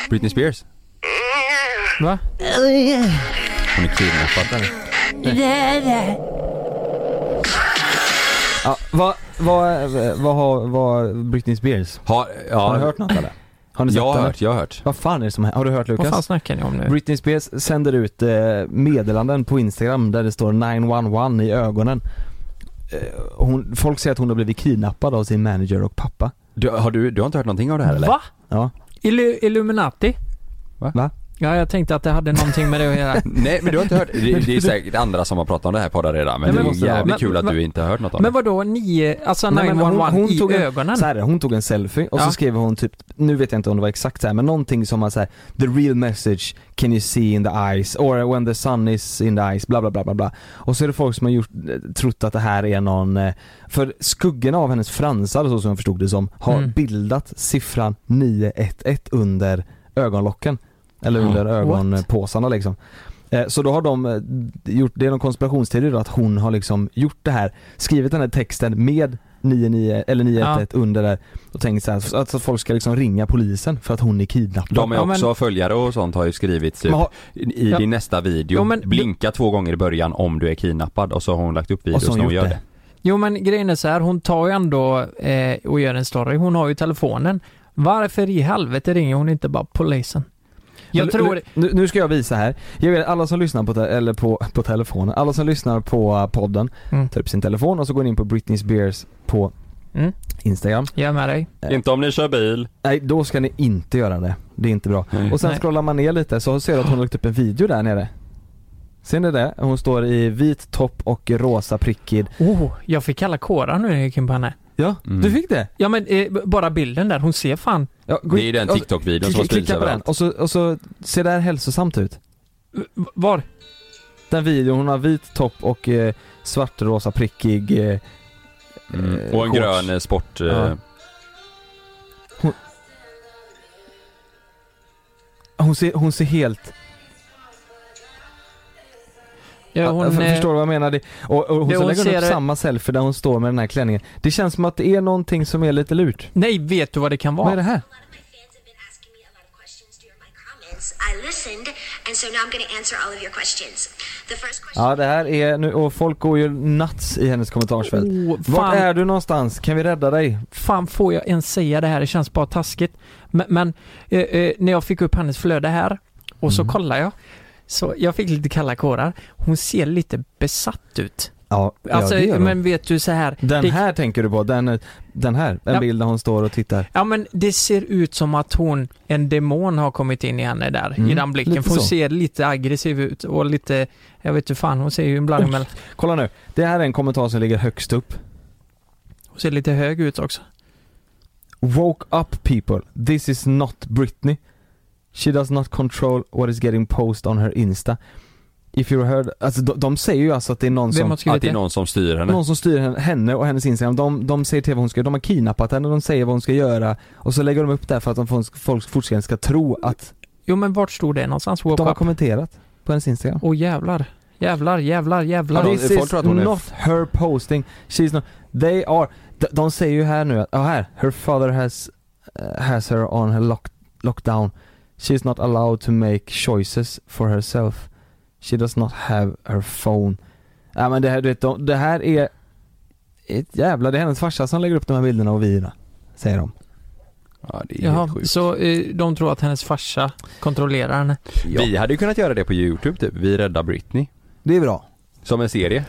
Britney Spears. Va? Hon är kidnappad där. Ja, vad har Britney Spears? Har du hört något eller? Har ni sett det? Jag har hört. Vad fan är det som har du hört, Lukas? Vad fan snackar ni om nu? Britney Spears sänder ut meddelanden på Instagram där det står 911 i ögonen. Folk säger att hon har blivit kidnappad av sin manager och pappa. Du har inte hört någonting av det här eller? Va? Ja. Illuminati? Va? Ja, jag tänkte att det hade någonting med det att göra. Nej, men du har inte hört. Det är säkert andra som har pratat om det här poddar redan. Men det är jävligt kul att du inte har hört något om det. Men vadå, 911 hon i tog ögonen? Så här, hon tog en selfie och så skrev hon typ, nu vet jag inte om det var exakt så här, men någonting som var så här: the real message can you see in the eyes, or when the sun is in the eyes, bla bla bla bla bla. Och så är det folk som har trott att det här är någon, för skuggorna av hennes fransar, så som jag förstod det som, har bildat siffran 911 under ögonlocken. Eller under ögonpåsarna liksom. Så då har de gjort, det är någon konspirationsteori då, att hon har liksom gjort det här, skrivit den här texten med 99 eller 911 under där och tänkt så här, att folk ska liksom ringa polisen för att hon är kidnappad. De är också följare och sånt har ju skrivit typ, i din nästa video, blinka 2 gånger i början om du är kidnappad, och så har hon lagt upp videos när hon gör det. Jo, men grejen är så här, hon tar ju ändå och gör en story, hon har ju telefonen. Varför i helvete ringer hon inte bara polisen? Jag tror... Nu ska jag visa här. Jag vet, alla som lyssnar på telefonen, alla som lyssnar på podden, tar upp sin telefon och så går in på Britney Spears på Instagram. Jag är med dig. Inte om ni kör bil. Nej, då ska ni inte göra det. Det är inte bra. Och sen scrollar man ner lite så ser du att hon har lagt upp en video där nere. Ser ni det? Hon står i vit topp och rosa prickig. Jag fick kalla kårar nu när jag gick in på henne. Ja, du fick det? Ja, men bara bilden där, hon ser fan. Ja, det är den TikTok-videon som sprids överallt. Och så ser det här hälsosamt ut. Var? Den videon, hon har vit topp och svartrosa prickig och en grön sport. Hon ser helt... Ja, hon förstår vad jag menar. Och hon lägger upp samma selfie där hon står med den här klänningen. Det känns som att det är någonting som är lite lurt. Nej, vet du vad det kan vara? Vad är det här? Ja, det här är nu, och folk går ju nuts i hennes kommentarsfält. Vart är du någonstans? Kan vi rädda dig? Fan, får jag ens säga det här? Det känns bara taskigt. Men när jag fick upp hennes flöde här och så kollar jag, så jag fick lite kalla kårar. Hon ser lite besatt ut. Ja, alltså, men vet du så här... Den här tänker du på? Den här? En bild där hon står och tittar. Ja, men det ser ut som att en demon har kommit in i henne där. I den blicken. För hon ser lite aggressiv ut. Och lite... Jag vet inte fan, hon ser ju en blandning mellan... Kolla nu. Det här är en kommentar som ligger högst upp. Hon ser lite hög ut också. Woke up people. This is not Britney. She does not control what is getting posted on her Insta. If you heard, alltså de säger ju alltså att det är någon som styr henne. Någon som styr henne och hennes Instagram. De säger till vad hon ska, de har kidnappat henne, de säger vad hon ska göra och så lägger de upp där för att folk fortfarande ska tro att... Jo, men vart stod det någonstans? De har kommenterat på hennes Instagram. Jävlar. This is not her posting. She's not... They are... De säger ju här nu att her father has her on her lockdown. She's not allowed to make choices for herself. She does not have her phone. Ja, men det här är ett jävla... Det är hennes farsa som lägger upp de här bilderna och videorna, säger de. Ja, det är helt sjukt. Så de tror att hennes farsa kontrollerar henne. Ja. Vi hade ju kunnat göra det på YouTube typ. Vi räddar Britney. Det är bra. Som en serie.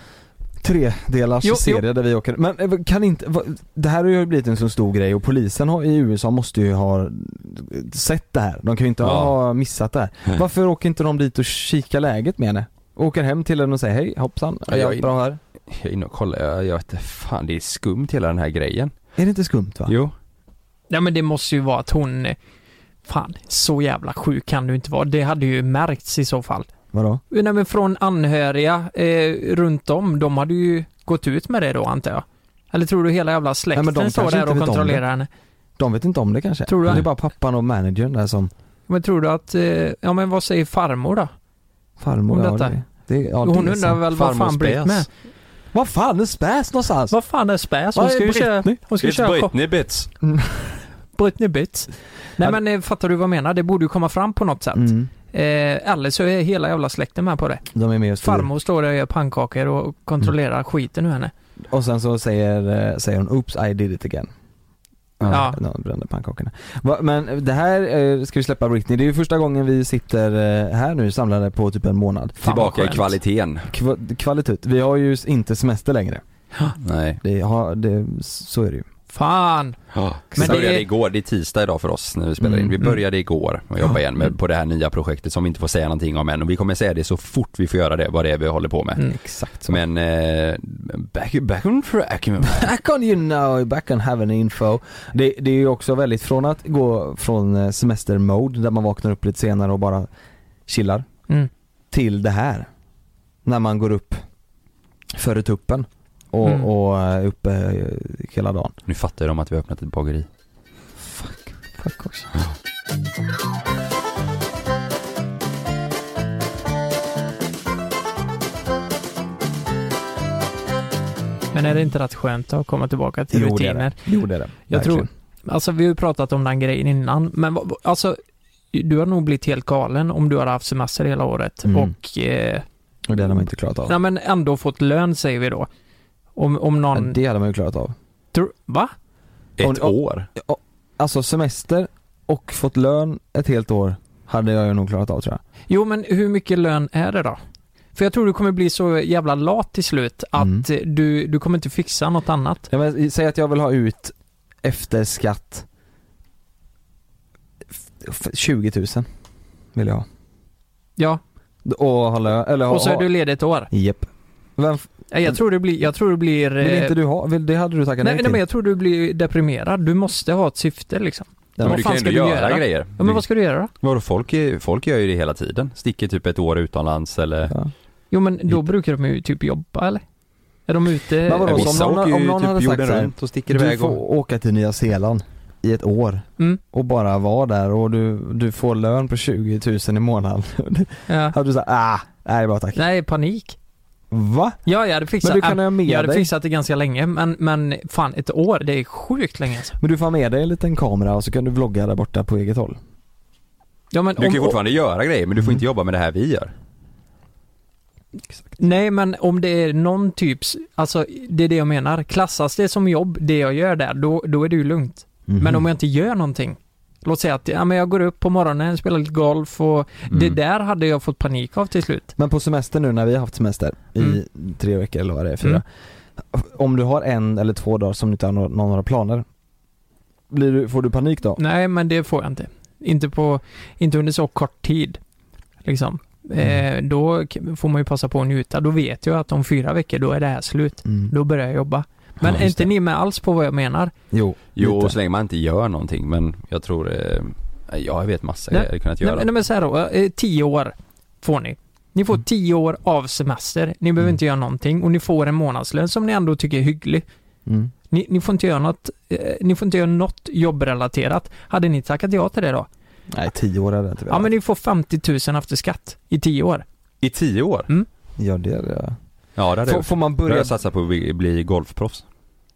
3-delars serie där vi åker. Men kan inte... Det här har ju blivit en så stor grej och polisen i USA måste ju ha sett det här. De kan ju inte ha missat det här. Varför åker inte de dit och kika läget med henne? Åker hem till henne och säger hej, hoppsan, jag är bra här. Jag är inne och kollar, jag vet inte, fan det är skumt hela den här grejen. Är det inte skumt va? Jo. Ja, men det måste ju vara att hon... Fan, så jävla sjuk kan du inte vara. Det hade ju märkts i så fall. Vadå? Nej, men från anhöriga runt om, de hade ju gått ut med det då, antar jag. Eller tror du hela jävla släkten står där och kontrollerar henne? De vet inte om det kanske. Tror du? Det är bara pappan och managern där som... Men tror du att... ja, men vad säger farmor då? Farmor, om detta? Hon undrar väl vad fan Britt med? Vad fan är späs någonstans? Vad fan är späs? Hon ska ju köra... Britney bits. Britney Bits. Nej men fattar du vad jag menar? Det borde ju komma fram på något sätt. Eller så är hela jävla släkten med på det. De är med och styr. Farmor står där och gör pannkakor och kontrollerar skiten ur henne. Och sen så säger hon oops, I did it again. Ja. De brände pannkakorna. Men det här ska vi släppa Britney. Det är ju första gången vi sitter här nu samlade på typ en månad. Tillbaka i kvaliteten. Kvalitet. Vi har ju inte semester längre. Nej. Så är det ju. Fan! Ja, men det började igår, det är tisdag idag för oss när vi spelar in. Vi började igår och jobba igen på det här nya projektet som vi inte får säga någonting om än. Och vi kommer säga det så fort vi får göra det, vad det är vi håller på med. Exakt så. Men back on track. Back on having info. Det är ju också väldigt från att gå från semester-mode där man vaknar upp lite senare och bara chillar till det här. När man går upp före tuppen. Och uppe hela dagen. Nu fattar de att vi har öppnat ett bageri. Fuck också. Men är det inte rätt skönt att komma tillbaka till rutiner? Jo, det är det. Jag tror, alltså vi har ju pratat om den grejen innan, men alltså du har nog blivit helt galen om du har haft semester hela året och det hade man inte klarat av. Nej, men ändå fått lön säger vi då. Om någon... Det hade man ju klarat av. Va? Ett år? Alltså semester och fått lön ett helt år hade jag ju nog klarat av, tror jag. Jo, men hur mycket lön är det då? För jag tror du kommer bli så jävla lat till slut att du kommer inte fixa något annat. Ja, men säg att jag vill ha ut efter skatt 20 000 vill jag ha. Ja. Och så är du ledig ett år. Japp. Jag tror det blir vill inte du ha? Det hade du tackat nej till. Nej, men jag tror du blir deprimerad. Du måste ha ett syfte liksom. Men vad fan ska du göra grejer? Ja, men vad ska du göra då? Vadå, folk gör ju det hela tiden. Sticker typ ett år utomlands eller... Ja. Jo, men då brukar de ju typ jobba, eller? Är de ute? Men vadå, om någon hade sagt såhär, och sticker iväg du får åka till Nya Zeeland i ett år och bara vara där och du får lön på 20 000 i månaden. Hade du sagt, nej bara tack. Nej, panik. Va? Ja, jag hade fixat, men du kan ha med jag hade dig. Fixat det ganska länge, men fan, ett år, det är sjukt länge alltså. Men du får med dig en liten kamera och så kan du vlogga där borta på eget håll. Ja, men du kan ju fortfarande göra grejer, men du får inte jobba med det här vi gör. Exakt. Nej, men om det är någon typs, alltså det är det jag menar. Klassas det som jobb, det jag gör där, då är det ju lugnt. Men om jag inte gör någonting, låt säga att jag går upp på morgonen, spelar lite golf och det där hade jag fått panik av till slut. Men på semester nu när vi har haft semester i 3 veckor eller vad det är, 4. Om du har 1 eller 2 dagar som du inte har några planer, får du panik då? Nej, men det får jag inte. Inte under så kort tid. Liksom. Då får man ju passa på att njuta. Då vet jag att om 4 veckor då är det här slut. Då börjar jag jobba. Men är inte ni med alls på vad jag menar? Jo, så länge man inte gör någonting. Men jag tror jag vet massa grejer kunnat göra. Nej, men så här då, 10 år får ni. Ni får 10 år av semester. Ni behöver inte göra någonting. Och ni får en månadslön som ni ändå tycker är hygglig. Ni får inte göra något. Ni får inte göra något jobbrelaterat. Hade ni tackat ja till det då? Nej, 10 år är det inte. Ja, men ni får 50 000 efter skatt i 10 år. I 10 år? Ja, det är det. Ja, det är det. Får man börja satsa på att bli golfproffs?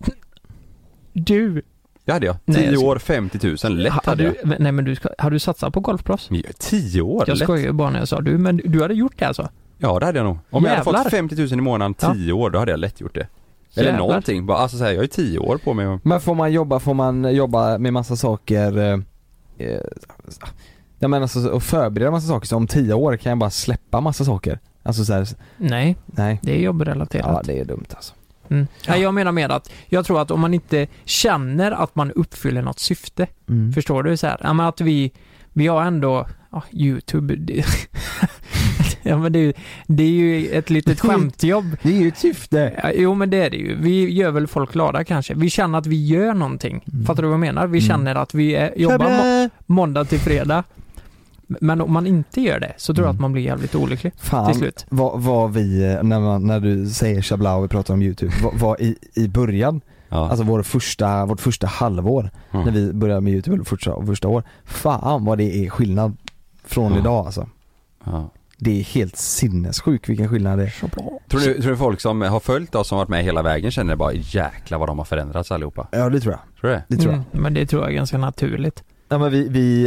Du. Ja, hade jag. 10 år, 50 000. Lätt hade jag. Nej, men har du satsat på golfproffs? 10 år? Jag skojar ju bara när jag sa men du hade gjort det alltså? Ja, det hade jag nog. Om jag hade fått 50 000 i månaden 10 år, då hade jag lätt gjort det. Eller någonting. Bara, alltså så här, jag är 10 år på mig. Men får man jobba med massa saker jag menar alltså, och förbereda massa saker, så om 10 år kan jag bara släppa massa saker. Alltså så här, nej, det är jobbrelaterat. Ja, det är dumt alltså. Ja, jag menar med att jag tror att om man inte känner att man uppfyller något syfte, förstår du så här, ja, men att vi har ändå YouTube ja, men det är ju ett litet skämtjobb. Det är ju ett syfte. Ja, jo, men det är det ju. Vi gör väl folk glada kanske. Vi känner att vi gör någonting. Fattar du vad jag menar? Vi känner att vi jobbar måndag till fredag. Men om man inte gör det så tror jag att man blir jävligt olycklig till slut. Vad vi, när du säger Chabla och vi pratar om YouTube, var i början, alltså vårt första halvår när vi började med YouTube, eller första år, fan vad det är skillnad från idag alltså. Ja. Det är helt sinnessjuk vilken skillnad det är. Tror du folk som har följt oss som varit med hela vägen känner bara jäkla vad de har förändrats allihopa? Ja, det tror jag. Tror du det? Det tror jag. Men det tror jag är ganska naturligt. Ja, men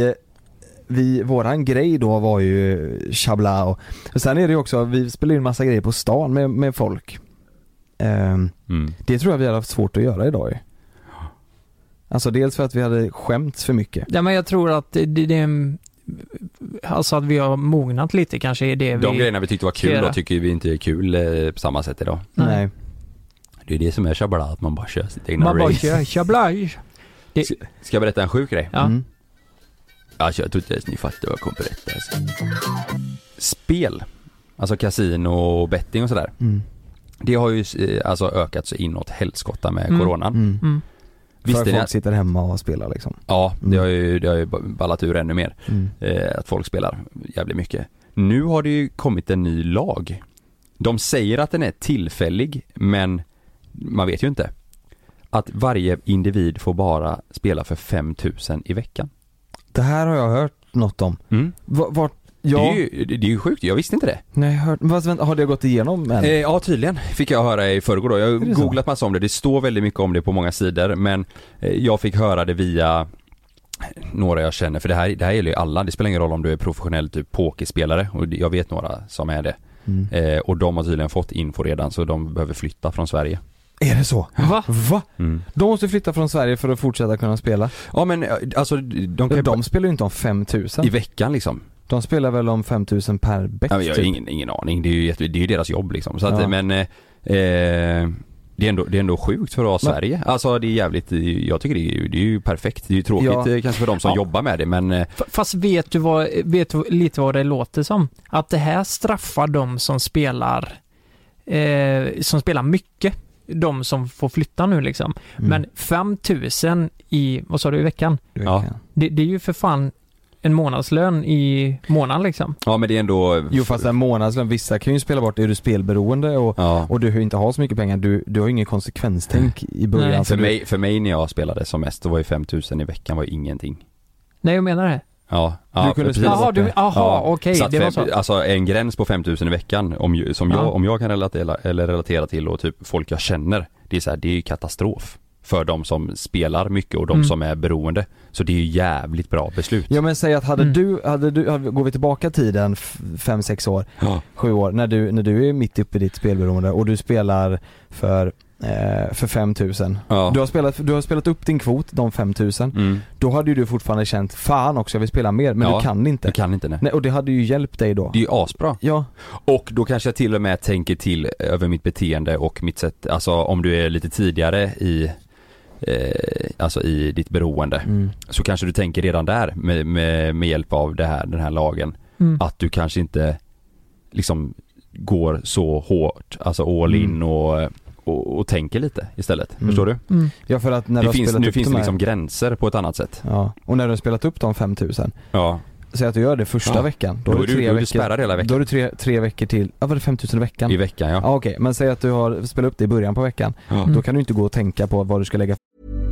vi våran grej då var ju Chabla och sen är det ju också, vi spelar in massa grejer på stan med folk. Det tror jag vi hade haft svårt att göra idag ju. Alltså dels för att vi hade skämts för mycket. Ja, men jag tror att det alltså att vi har mognat lite kanske är det de grejerna vi tyckte var kul då tycker vi inte är kul på samma sätt idag. Nej. Det är det som är Chabla, att man bara kör sitt egna race. Man bara kör Chabla. Ska jag berätta en sjuk grej? Ja. Alltså, jag tror inte ens ni fattar vad jag kommer berätta. Alltså. Spel, alltså kasino och betting och sådär. Det har ju alltså ökat så inåt helskotta med coronan. Visst, för folk sitter hemma och spelar liksom. Ja, det har ju ballat ur ännu mer. Att folk spelar jävligt mycket. Nu har det ju kommit en ny lag. De säger att den är tillfällig, men man vet ju inte. Att varje individ får bara spela för 5 000 i veckan. Det här har jag hört något om. Vart? Ja. Det är ju sjukt, jag visste inte det. Nej, har det gått igenom än? Ja, tydligen fick jag höra i förrgår då. Jag har googlat massa om det. Det står väldigt mycket om det på många sidor, men jag fick höra det via några jag känner. För det här gäller ju alla. Det spelar ingen roll om du är professionell typ pokerspelare, och jag vet några som är det. Och de har tydligen fått info redan, så de behöver flytta från Sverige. Är det så? Va? De måste flytta från Sverige för att fortsätta kunna spela. Ja, men alltså de spelar ju inte om 5 000 i veckan liksom. De spelar väl om 5 000 per bet. Ja, jag har ingen aning. Det är ju deras jobb liksom. Så att, men det är ändå sjukt för oss Sverige. Alltså det är jävligt, jag tycker det är ju perfekt. Det är ju tråkigt kanske för de som jobbar med det, men fast vet du lite vad det låter som? Att det här straffar de som spelar mycket. De som får flytta nu liksom. Men 5 000 i, vad sa du, i veckan? Ja. Det är ju för fan en månadslön i månaden liksom. Ja, men det är ändå... Jo, fast en månadslön, vissa kan ju spela bort, är du spelberoende och du inte har så mycket pengar, du har ingen konsekvenstänk i början. För mig när jag spelade som mest, då var ju 5 000 i veckan var ingenting. Nej, jag menar det. Ja, du kunde spela okej, så det var så. Alltså en gräns på 5 000 i veckan om jag kan relatera till, och typ folk jag känner, det är så här, det är ju katastrof för de som spelar mycket och de som är beroende. Så det är ju jävligt bra beslut. Ja, men säg att hade du går vi tillbaka tiden 5-6 år, 7 år, när du är mitt uppe i ditt spelberoende och du spelar för 5 000. Ja. Du har spelat upp din kvot, de 5 000. Då hade ju du fortfarande känt, fan också, jag vill spela mer, men du kan inte. Du kan inte, nej. Och det hade ju hjälpt dig då. Det är ju asbra. Ja. Och då kanske jag till och med tänker till över mitt beteende och mitt sätt, alltså om du är lite tidigare i ditt beroende, så kanske du tänker redan där med hjälp av den här lagen, att du kanske inte liksom går så hårt, alltså all in och tänker lite istället. Förstår du? Ja, för att när nu finns det liksom gränser på ett annat sätt. Ja, och när du har spelat upp de 5 000, så att du gör det första veckan, då är du spärrad hela veckan. Då är du 3 veckor till. Var det 5 000 i veckan? I veckan, ja. Okej, men säg att du har spelat upp det i början på veckan. Då kan du inte gå och tänka på vad du ska lägga.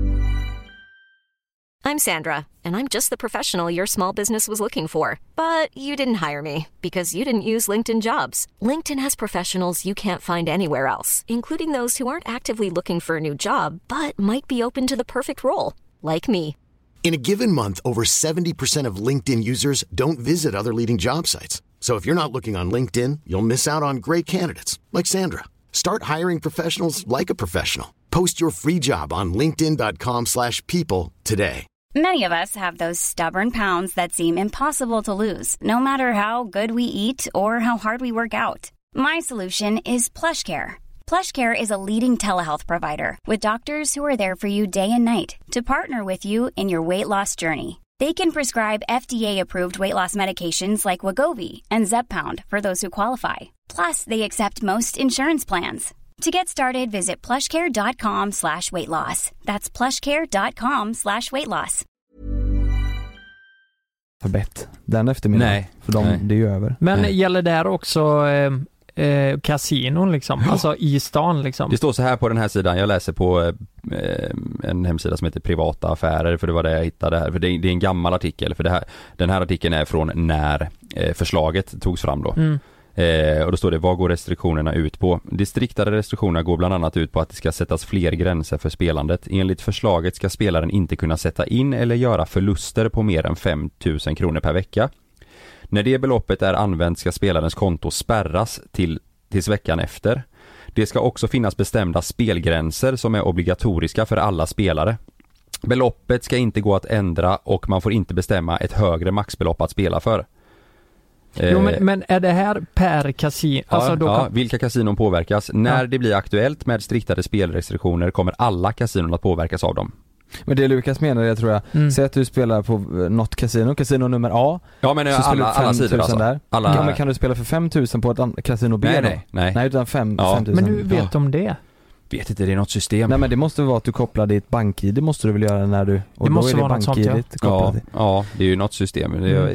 I'm Sandra, and I'm just the professional your small business was looking for. But you didn't hire me because you didn't use LinkedIn Jobs. LinkedIn has professionals you can't find anywhere else, including those who aren't actively looking for a new job, but might be open to the perfect role, like me. In a given month, over 70% of LinkedIn users don't visit other leading job sites. So if you're not looking on LinkedIn, you'll miss out on great candidates, like Sandra. Start hiring professionals like a professional. Post your free job on linkedin.com/people today. Many of us have those stubborn pounds that seem impossible to lose, no matter how good we eat or how hard we work out. My solution is PlushCare. PlushCare is a leading telehealth provider with doctors who are there for you day and night to partner with you in your weight loss journey. They can prescribe FDA-approved weight loss medications like Wegovy and Zepbound for those who qualify. Plus, they accept most insurance plans. To get started, visit plushcare.com/weightloss. That's plushcare.com/weightloss. För bett. Den eftermiddagen. Nej. För det är ju över. Men gäller det här också kasinon liksom, alltså i stan liksom. Det står så här på den här sidan, jag läser på en hemsida som heter Privata affärer, för det var det jag hittade här, för det är en gammal artikel, för den här artikeln är från när förslaget togs fram då. Och då står det, vad går restriktionerna ut på? De striktare restriktionerna går bland annat ut på att det ska sättas fler gränser för spelandet. Enligt förslaget ska spelaren inte kunna sätta in eller göra förluster på mer än 5 000 kronor per vecka. När det beloppet är använt ska spelarens konto spärras tills veckan efter. Det ska också finnas bestämda spelgränser som är obligatoriska för alla spelare. Beloppet ska inte gå att ändra och man får inte bestämma ett högre maxbelopp att spela för. Jo, men är det här per kasino? Alltså vilka kasinon påverkas? När det blir aktuellt med striktare spelrestriktioner kommer alla kasinon att påverkas av dem. Men det Lukas menar, jag tror jag, säg att du spelar på något kasino nummer A. Ja, men så alla sidor alltså. Där. Ja, men kan du spela för 5 000 på ett kasino B? Nej, utan 5 000. Men hur vet de det? Vet inte, det är något system. Nej, men det måste vara att du kopplar ditt bank-ID, det måste du väl göra när du... Och det måste då är vara något sånt, ja, det är ju något system.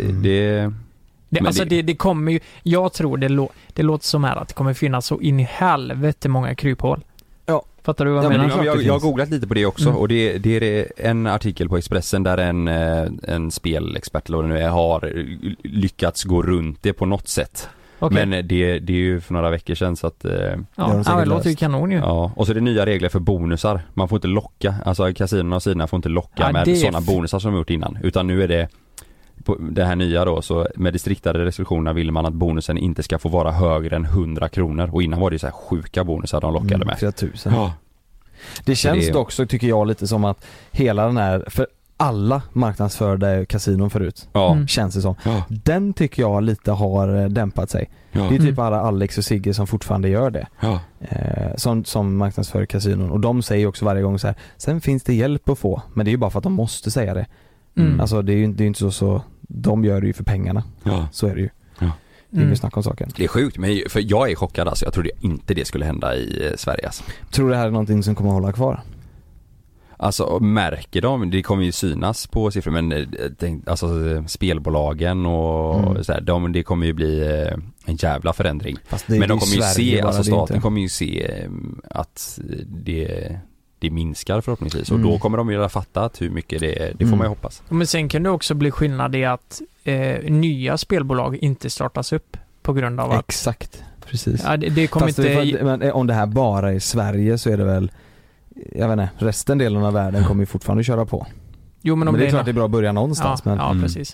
Det kommer ju, jag tror det låter som här att det kommer finnas så in i helvete många kryphål. Ja. Fattar du vad jag menar? Jag har googlat lite på det också och det är en artikel på Expressen där en spelexpert eller vad det nu är, har lyckats gå runt det på något sätt. Okay. Men det är ju för några veckor sedan så att... det låter ju kanon ju. Ja, och så är det nya regler för bonusar. Man får inte locka, alltså kasinorna och sidorna får inte locka med sådana bonusar som de gjort innan. Utan nu är det på det här nya då, så med de striktare restriktionerna vill man att bonusen inte ska få vara högre än 100 kronor. Och innan var det ju så här sjuka bonusar de lockade med. 4000. Ja. Det känns dock så, tycker jag, lite som att hela den här, för alla marknadsförda kasinon förut, känns det som. Ja. Den tycker jag lite har dämpat sig. Ja. Det är typ alla Alex och Sigge som fortfarande gör det. Ja. Som marknadsför kasinon. Och de säger också varje gång så här, sen finns det hjälp att få. Men det är ju bara för att de måste säga det. Alltså det är ju inte så de gör det ju för pengarna. Ja. Så är det ju. Ja. Det är inget snack om saken. Det är sjukt, men för jag är chockad alltså. Jag trodde inte det skulle hända i Sverige alltså. Tror du det här är någonting som kommer att hålla kvar? Alltså märker de, det kommer ju synas på siffror, men alltså spelbolagen och så här, det kommer ju bli en jävla förändring. Men de kommer ju se, alltså staten kommer ju se att det minskar förhoppningsvis och då kommer de ju fatta att hur mycket det får man ju hoppas. Men sen kan det också bli skillnad i att nya spelbolag inte startas upp på grund av att... Exakt, precis. Ja, det kommer inte... Men om det här bara är Sverige så är det väl, jag vet inte, resten delen av världen kommer ju fortfarande köra på. Jo, men det är klart det är bra att börja någonstans. Ja, precis.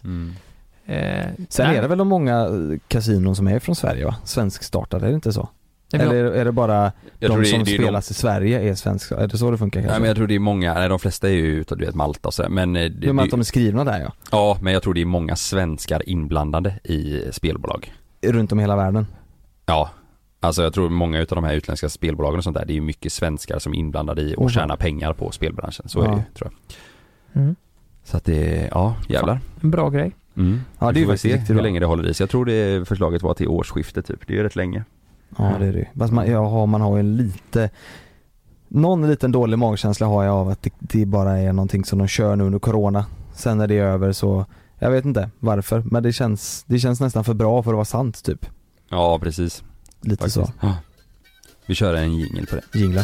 Sen är det väl de många kasinon som är från Sverige, va? Svenskstartade, är det inte så? Eller är det bara de som spelas i Sverige är svenska? Är det så det funkar kanske? Nej, men jag tror det är många, de flesta är ju utav Malta och så, men men att de är skrivna där, ja. Ja, men jag tror det är många svenskar inblandade i spelbolag runt om hela världen. Ja. Alltså jag tror många utav de här utländska spelbolagen och sånt där, det är ju mycket svenskar som är inblandade i och tjänar pengar på spelbranschen. Så är det ju, tror jag. Så att det, jävlar. En bra grej. Ja, det är ju se hur länge det håller i sig. Jag tror det förslaget var till årsskiftet typ. Det är ju rätt länge. Ja, det är det. Fast man har ju någon liten dålig magkänsla har jag av att det bara är någonting som de kör nu under corona. Sen när det är över så, jag vet inte varför, men det känns nästan för bra för att vara sant typ. Ja, precis. Lite faktiskt. Så. Ja. Vi kör en jingle på det. Jingle.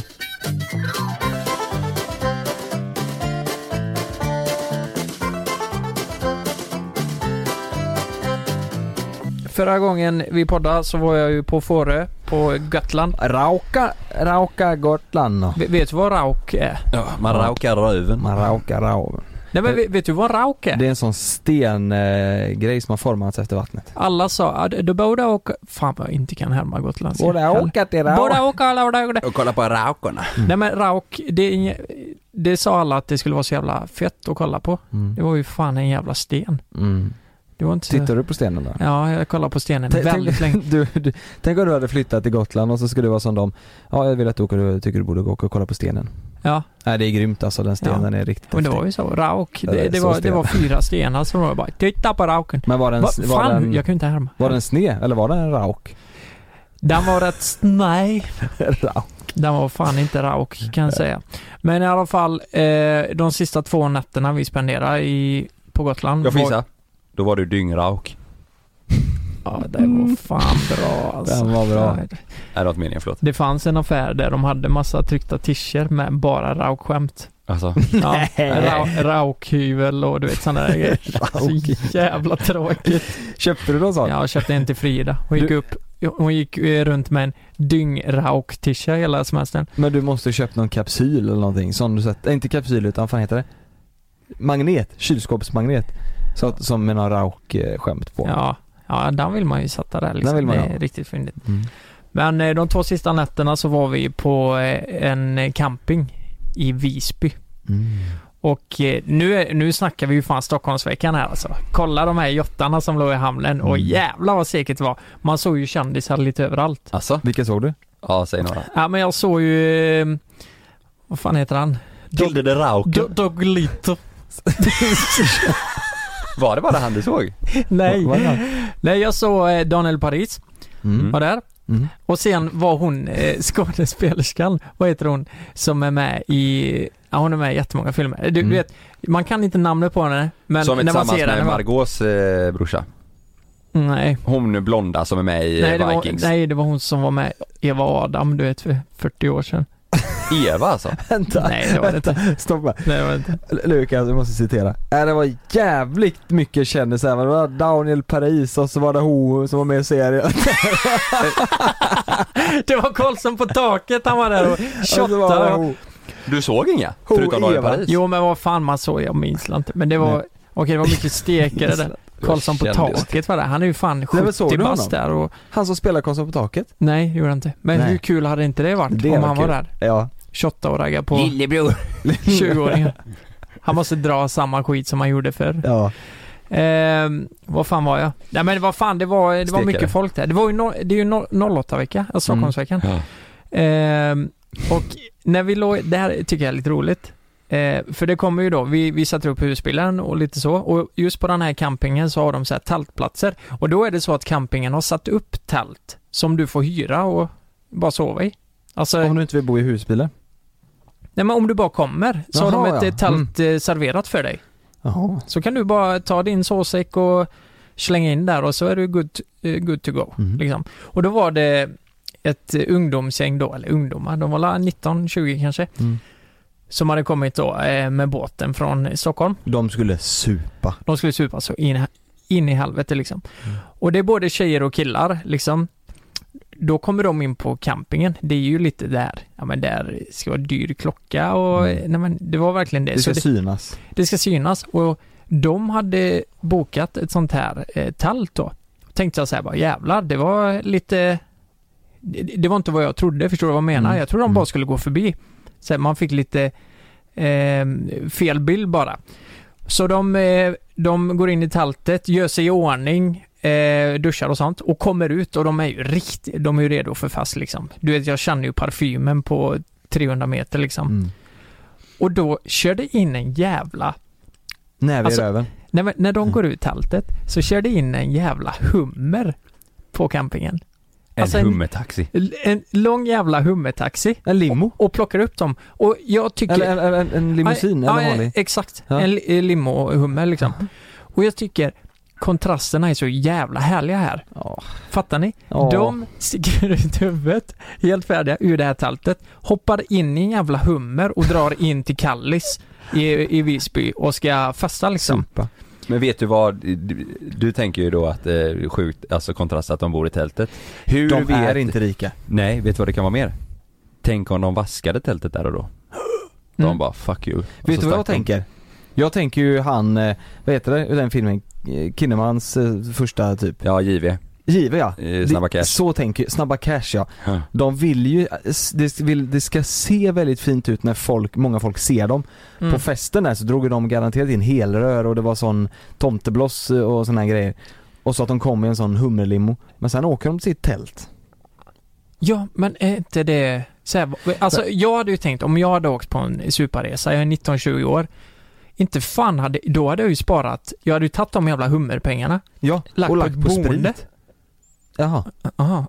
Förra gången vi poddade så var jag ju på Fårö på Gotland. Rauka Gotland. Vet du vad rauk är? Ja, man raukar röven. Nej, men vet du vad rauk är? Det är en sån stengrej som har formats efter vattnet. Alla sa, du borde åka... Fan vad jag inte kan härma gotländska. Borde åka till rauk. Borde åka och kolla på raukorna. Nej, men rauk, det sa alla att det skulle vara så jävla fett att kolla på. Det var ju fan en jävla sten. Det var inte... Tittar du på stenen då? Ja, jag kollar på stenen väldigt länge. Tänk om du hade flyttat till Gotland och så skulle det vara som de. Ja, jag vill att du tycker du borde gå och kolla på stenen. Ja. Nej, det är grymt alltså, den stenen är riktigt. Men det var ju så, rauk. Det var 4 stenar som var bara, titta på rauken. Men var den jag kunde inte härma. Var den sned eller var den en rauk? Den var rätt, nej. Rauk. Den var fan inte rauk kan jag säga. Men i alla fall, de sista 2 nätterna vi spenderade på Gotland. Jag får gissa. Då var du dyngrauk. Ja, det var fan bra alltså. Den var bra. Är det åt meningen, förlåt? Det fanns en affär där de hade massa tryckta t-shirts med bara raukskämt. Alltså. Ja, raukhyvel och du vet sådana där grejer. Så jävla tråkigt. Köpte du då så? Ja, jag köpte en till Frida. Hon gick runt med en dyngrauk-tisha hela semestern. Men du måste köpt någon kapsyl eller någonting. Sån du sett, inte kapsyl utan vad fan heter det? Magnet, kylskåpsmagnet. Så att, som med någon rauk-skämt på. Ja, den vill man ju sätta där liksom. Den vill man det är ha. riktigt fyndigt. Men de 2 sista nätterna så var vi på en camping i Visby. Och nu snackar vi ju fan Stockholmsveckan här alltså. Kolla de här jottarna som låg i hamnen och jävla vad säkert det var. Man såg ju kändisar lite överallt. Alltså? Vilka såg du? Ja, säg några. Ja, men jag såg ju vad fan heter han? Tilde de Rauken. Doug Little. Var det bara han du såg? Nej, jag såg Daniel Paris var där. Och sen var hon skådespelerskan, vad heter hon, som är med i, hon är med i jättemånga filmer. Du vet, man kan inte namnet på henne, men som är när man tillsammans ser med henne, Margaux brorsa. Nej. Hon blonda som är med i Vikings. Det var hon som var med Eva och Adam, du vet, för 40 år sedan. Eva alltså? Vänta. Nej, det var det inte. Stoppa. Nej, det var det inte. Lukas, jag måste citera. Det var jävligt mycket kändisar. Det var Daniel Paris och så var det hon som var med i serien. Det var Karlsson på taket, han var där och shottade. Du såg inga? Förutom Daniel Paris? Jo, men vad fan man såg, jag minns inte. Men det var, okej, det var mycket stekare där. Karlsson på taket var det. Han är ju fan 70 bast där. Och... Han som spelar Karlsson på taket? Nej, det gjorde han inte. Men hur kul hade inte det varit om han var där? Ja. Shotta och ragga på Lillebror 20-åringar. Han måste dra samma skit som han gjorde för. Ja. Vad fan var jag? Nej, men vad fan, det var mycket folk där. Det var ju det är ju 08-vecka, alltså Stockholmsveckan. Ja. Och när vi låg, det här tycker jag är lite roligt. För det kommer ju då, vi satte upp husbilen och lite så. Och just på den här campingen så har de så här tältplatser. Och då är det så att campingen har satt upp tält som du får hyra och bara sova i. Alltså, om du inte vill bo i husbilen? Nej, men om du bara kommer så har de ett tält serverat för dig. Jaha. Så kan du bara ta din sovsäck och slänga in där och så är du good to go. Liksom. Och då var det ett ungdomsgäng då, eller ungdomar, de var 19-20 kanske. Som hade kommit då med båten från Stockholm. De skulle supa. Så in i helvete liksom. Och det är både tjejer och killar liksom. Då kommer de in på campingen. Det är ju lite där. Ja, men där ska vara dyr klocka och nej, men det var verkligen det. Det ska så synas. Det ska synas och de hade bokat ett sånt här tält då. Tänkte jag så här bara, jävlar, det var lite, det var inte vad jag trodde, förstår du vad jag menar? Jag trodde de bara skulle gå förbi. Så man fick lite fel bild bara. Så de går in i tältet, gör sig i ordning, duschar och sånt och kommer ut och de är ju redo för fast liksom. Du vet, jag känner ju parfymen på 300 meter liksom. Och då körde in en jävla näve i röven. När de går ut tältet så körde in en jävla hummer på campingen. En hummertaxi. En lång jävla hummertaxi. En limo. Och plockar upp dem. Och jag tycker... Eller en limousin, eller vanlig. Exakt. Ja. En limo-hummer liksom. Och jag tycker kontrasterna är så jävla härliga här. Fattar ni? De sticker ut huvudet helt färdiga ur det här tältet. Hoppar in i en jävla hummer och drar in till Kallis i Visby och ska festa liksom. Super. Men vet du vad, du tänker ju då att det är sjukt, alltså kontrast att de bor i tältet. Hur de är inte rika. Nej, vet du vad det kan vara mer? Tänk om de vaskade tältet där och då. De bara, fuck you. Vet du vad jag tänker? Jag tänker ju han, vad heter det, den filmen? Kinnemans första typ. Ja, JV, ja. Snabba Cash. Så tänker jag, Snabba Cash, ja. De vill ju, det ska se väldigt fint ut när många folk ser dem. På festen där så drog de garanterat in helrör och det var sån tomtebloss och såna här grejer. Och så att de kom i en sån hummerlimo. Men sen åker de till sitt tält. Ja, men är inte det så här, alltså jag hade ju tänkt, om jag hade åkt på en superresa, jag är 19-20 år, inte fan då hade jag ju sparat, jag hade ju tagit de jävla hummerpengarna. Ja, lagt och på lagt ett på boende. sprit. Jaha. Aha.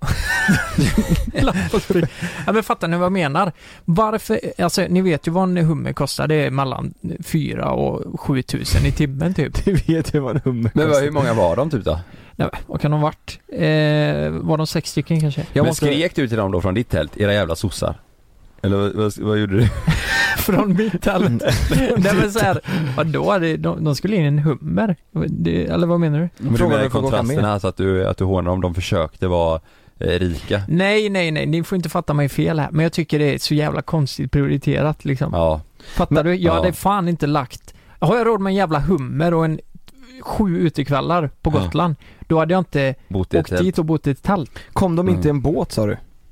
Lapp på sprit. Ja, men fattar ni vad jag menar? Varför, alltså ni vet ju vad en hummer kostar. Det är mellan 4 och 7 tusen i timmen typ. Du vet ju vad en hummer Men kostar. hur många var de typ då? Nej, vad kan de ha varit? Var de 6 stycken kanske? Men skrek du till dem då från ditt tält, era jävla sossar? Eller vad gjorde du? Från mitt tält. Nej men såhär, vadå? De skulle in en hummer. Eller vad menar du? Men du menar kontrasterna, alltså att du hånar om de försökte vara rika? Nej, ni får inte fatta mig fel här. Men jag tycker det är så jävla konstigt prioriterat liksom. Ja. Fattar du? Jag hade fan inte lagt... Har jag råd med en jävla hummer och 7 utekvällar på Gotland, då hade jag inte åkt dit och bott i ett tält. Kom de inte i en båt, sa du?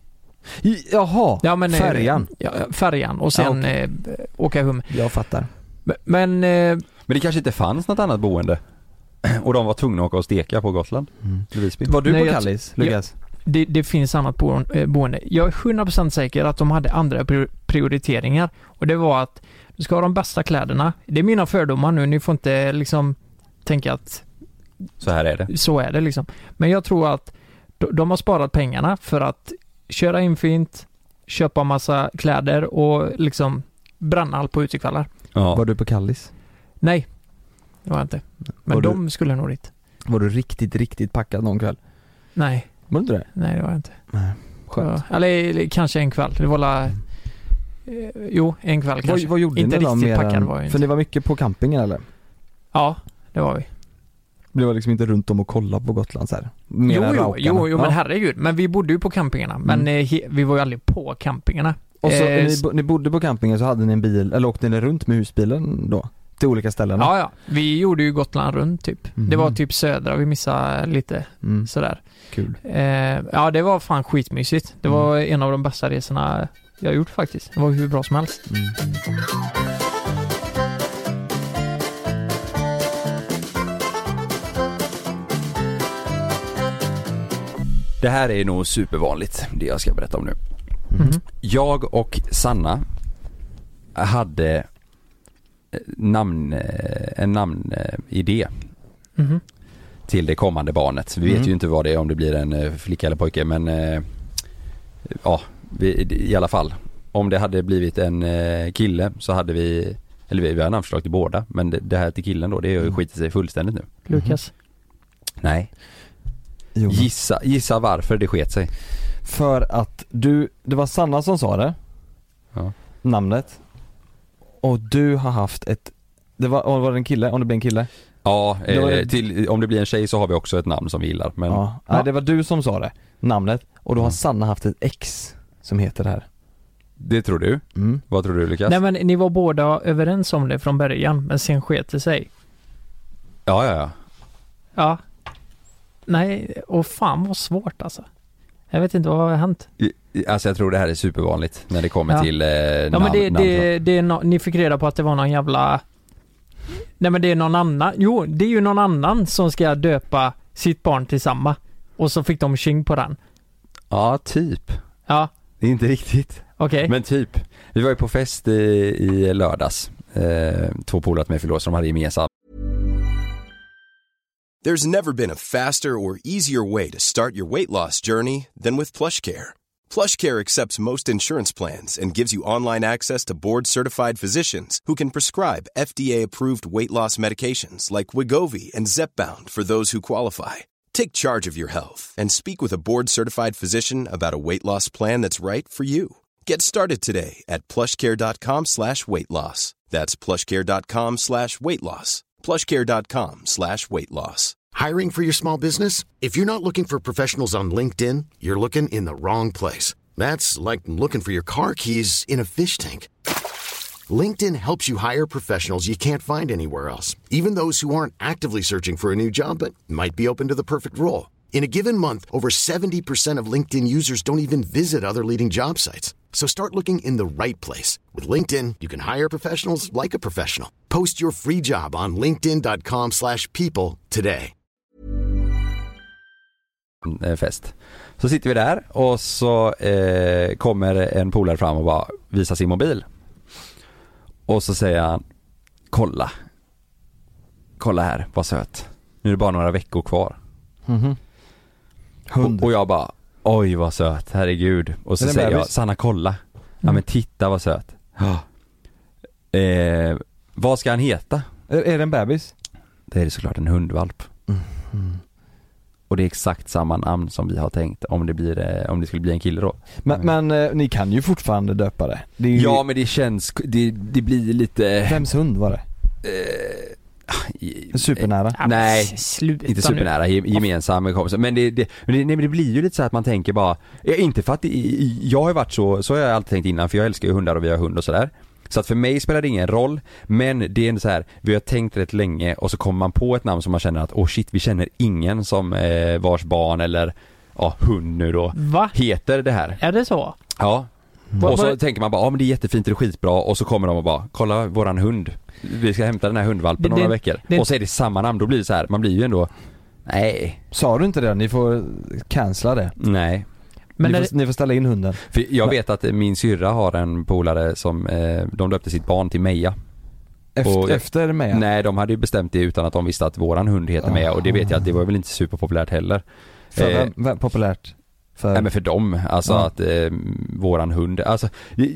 Jaha, ja, men, färjan. Ja, färjan och sen åka hummer. Jag fattar. Men det kanske inte fanns något annat boende. Och de var tvungna att åka och steka på Gotland. Var du på Kallis, Lukas? Det finns annat boende. Jag är 100% säker att de hade andra prioriteringar. Och det var att du ska ha de bästa kläderna. Det är mina fördomar nu. Ni får inte liksom tänka att så här är det. Så är det liksom. Men jag tror att de har sparat pengarna för att köra in fint, köpa massa kläder och liksom bränna allt på utekvällar. Ja. Var du på Kallis? Nej, det var jag inte. Men de skulle nog dit. Var du riktigt packad någon kväll? Nej. Var du inte det? Nej, det var jag inte. Nej. Skönt. Eller kanske en kväll. Det var en kväll kanske. Vad gjorde inte ni då? Riktigt packad var jag inte. För det var mycket på campingen eller? Ja, det var vi. Det var liksom inte runt om och kolla på Gotland så här. Jo, men herregud. Men vi bodde ju på campingarna. Men vi var ju aldrig på campingarna. Och så ni bodde på campingen, så hade ni en bil, eller åkte ni runt med husbilen då? Till olika ställen? Ja. Vi gjorde ju Gotland runt typ. Det var typ södra, vi missade lite sådär. Kul. Ja, det var fan skitmysigt. Det var en av de bästa resorna jag har gjort faktiskt. Det var hur bra som helst. Det här är nog supervanligt, det jag ska berätta om nu. Jag och Sanna hade en namnidé till det kommande barnet. Vi vet ju inte vad det är, om det blir en flicka eller pojke, men i alla fall. Om det hade blivit en kille så hade vi har namnförslag till båda, men det här till killen då, det är ju skiter sig fullständigt nu. Lukas? Nej. Gissa varför det sket sig. För att det var Sanna som sa det. Ja. Namnet. Och du har haft var det en kille, om det blir en kille? Ja, om det blir en tjej så har vi också ett namn som vi gillar. Men... Ja. Nej, det var du som sa det, namnet. Och då har Sanna haft ett ex som heter det här. Det tror du? Vad tror du, Lukas? Nej, men ni var båda överens om det från början, men sen sket det sig. Ja. Ja. Nej, och fan vad svårt alltså. Jag vet inte vad har hänt. Alltså jag tror det här är supervanligt när det kommer till men ni fick reda på att det var någon jävla... Nej, men det är någon annan. Jo, det är ju någon annan som ska döpa sitt barn till samma. Och så fick de tjing på den. Ja, typ. Ja. Det är inte riktigt. Okej. Men typ. Vi var ju på fest i lördags. 2 polare med förlåt som hade gemensamt. There's never been a faster or easier way to start your weight loss journey than with PlushCare. PlushCare accepts most insurance plans and gives you online access to board-certified physicians who can prescribe FDA-approved weight loss medications like Wegovy and Zepbound for those who qualify. Take charge of your health and speak with a board-certified physician about a weight loss plan that's right for you. Get started today at plushcare.com/weightloss. That's plushcare.com/weightloss. plushcare.com/weightloss. Hiring for your small business? If you're not looking for professionals on LinkedIn, you're looking in the wrong place. That's like looking for your car keys in a fish tank. LinkedIn helps you hire professionals you can't find anywhere else, even those who aren't actively searching for a new job but might be open to the perfect role. In a given month, over 70% of LinkedIn users don't even visit other leading job sites. So start looking in the right place. With LinkedIn, you can hire professionals like a professional. Post your free job on linkedin.com/people today. Fest. Så sitter vi där och så kommer en polare fram och bara visar sin mobil. Och så säger han: Kolla här, vad söt. Nu är det bara några veckor kvar. Hund. Och jag bara, oj vad söt, herregud. Och så säger jag, Sanna kolla. Ja men titta vad söt. Vad ska han heta? Är det en bebis? Det är såklart en hundvalp. Och det är exakt samma namn som vi har tänkt om det skulle bli en kille då. Men ni kan ju fortfarande döpa det. Det är ju... Ja, men det känns, det blir lite... Vems hund var det? Supernära? Nej, sluta inte supernära, gemensam kompisar. Men det blir ju lite så att man tänker bara, inte för att jag har varit så har jag alltid tänkt innan, för jag älskar ju hundar och vi har hund och sådär. Så att för mig spelar det ingen roll, men det är ändå så här, vi har tänkt rätt länge och så kommer man på ett namn som man känner att vi känner ingen som vars barn eller hund nu då heter det här. Är det så? Ja. Och så tänker man bara, men det är jättefint, det är skitbra, och så kommer de och bara, kolla våran hund, vi ska hämta den här hundvalpen några veckor. Och så är det samma namn, då blir det så här, man blir ju ändå, nej. Sa du inte det? Ni får cancella det. Nej. Men ni får ställa in hunden. För jag vet att min syrra har en polare som de döpte sitt barn till Meja. Efter Meja? Nej, de hade ju bestämt det utan att de visste att våran hund heter Meja, och det vet jag att det var väl inte superpopulärt heller. För populärt? Nej, men för dem, alltså att våran hund, alltså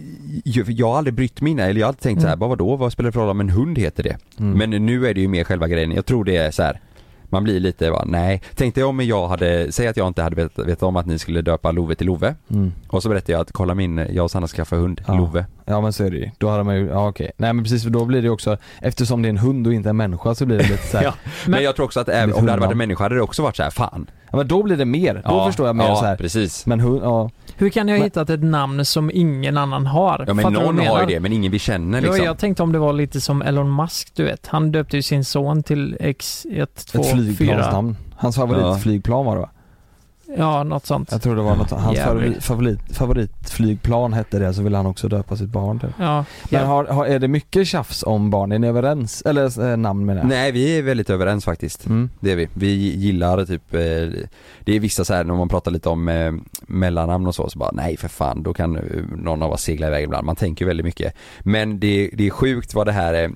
jag har aldrig brytt mig, eller jag har alltid tänkt så här, vad spelar det för roll om en hund heter det? Men nu är det ju mer själva grejen. Jag tror det är så här, man blir lite nej. Tänkte jag om säg att jag inte hade vetat om att ni skulle döpa Love till Love. Och så berättade jag att kolla jag och Sanna skaffa hund, Love. Ja, men så är det ju. Då hade man ju, okej. Nej, men precis, för då blir det också, eftersom det är en hund och inte en människa, så blir det lite så här. Men jag tror också att om det hade varit en människa hade det också varit så här, fan. Ja, men då blir det mer. Då förstår jag mer så här. Precis. Men hund, Hur kan jag ha hittat ett namn som ingen annan har? Ja, men någon har ju det, men ingen vi känner liksom. Ja, jag tänkte om det var lite som Elon Musk, du vet. Han döpte ju sin son till X124. Ett flygplansnamn. Hans favoritflygplan var det, va? Ja, något sånt. Jag tror det var något. Hans favoritflygplan hette det, så ville han också döpa sitt barn till. Ja. Men är det mycket tjafs om barn? Är ni överens? Eller namn med det? Nej, vi är väldigt överens faktiskt. Det är vi. Vi gillar typ, det är vissa så här när man pratar lite om mellannamn och så bara, nej för fan, då kan någon av oss segla iväg ibland. Man tänker väldigt mycket. Men det är sjukt vad det här är.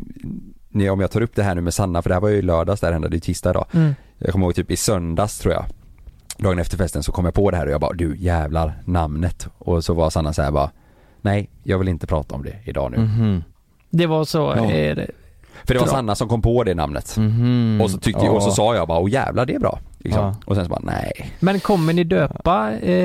Om jag tar upp det här nu med Sanna, för det här var ju lördags, där hände det tisdag idag. Jag kommer ihåg typ i söndags tror jag. Dagen efter festen så kom jag på det här och jag bara, du jävlar, namnet. Och så var Sanna så här bara, nej, jag vill inte prata om det idag nu. Det var så, för det var Sanna som kom på det namnet. Och så tyckte och så sa jag bara, jävlar, det är bra liksom. Och sen så bara, nej. Men kommer ni döpa?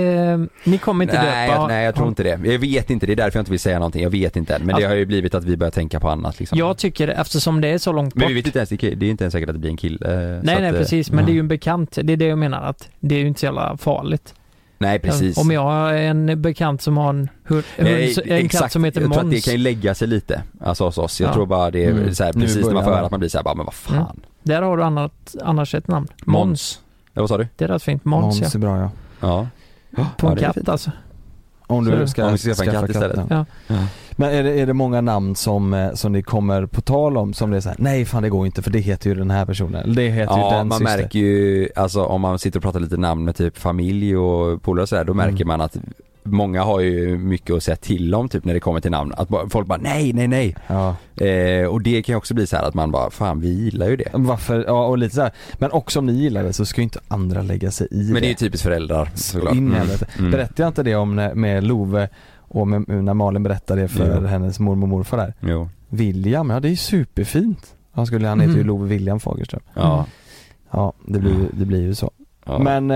Ni kommer inte döpa? Nej, jag tror inte det. Jag vet inte, det är därför jag inte vill säga någonting. Jag vet inte än, men det har ju blivit att vi börjar tänka på annat liksom. Jag tycker, eftersom det är så långt bort. Men vi vet inte ens, det är inte ens säkert att det blir en kille. Nej, precis, men det är ju en bekant. Det är det jag menar, att det är ju inte så jävla farligt. Nej, precis. Om jag har en bekant som har en katt som heter Måns. Jag tror att det kan ju lägga sig lite, alltså hos oss. Jag tror bara det är så här, precis när man får höra att man blir så här, bara, men vad fan. Där har du annars ett namn. Måns. Ja, vad sa du? Det är rätt fint. Måns är bra, ja. På en katt alltså. Om du ska skaffa en katt istället. Ja. Men är det många namn som ni kommer på tal om som det är så här, nej fan det går inte för det heter ju den här personen, eller det heter ju den man syster. Märker ju, alltså om man sitter och pratar lite namn med typ familj och polare och sådär, då märker man att många har ju mycket att säga till om typ när det kommer till namn, att folk bara nej. Ja. Och det kan ju också bli så här att man bara, fan vi gillar ju det. Varför? Ja, och lite så här. Men också om ni gillar det så ska ju inte andra lägga sig i det. Men det är ju typiskt föräldrar såklart. Berättade jag inte det om med Love och när Malin berättade det för hennes mormor och morfar där? Jo. William, ja det är superfint. Han heter ju Love William Fagerström. Ja, det blir ju så. Ja. Men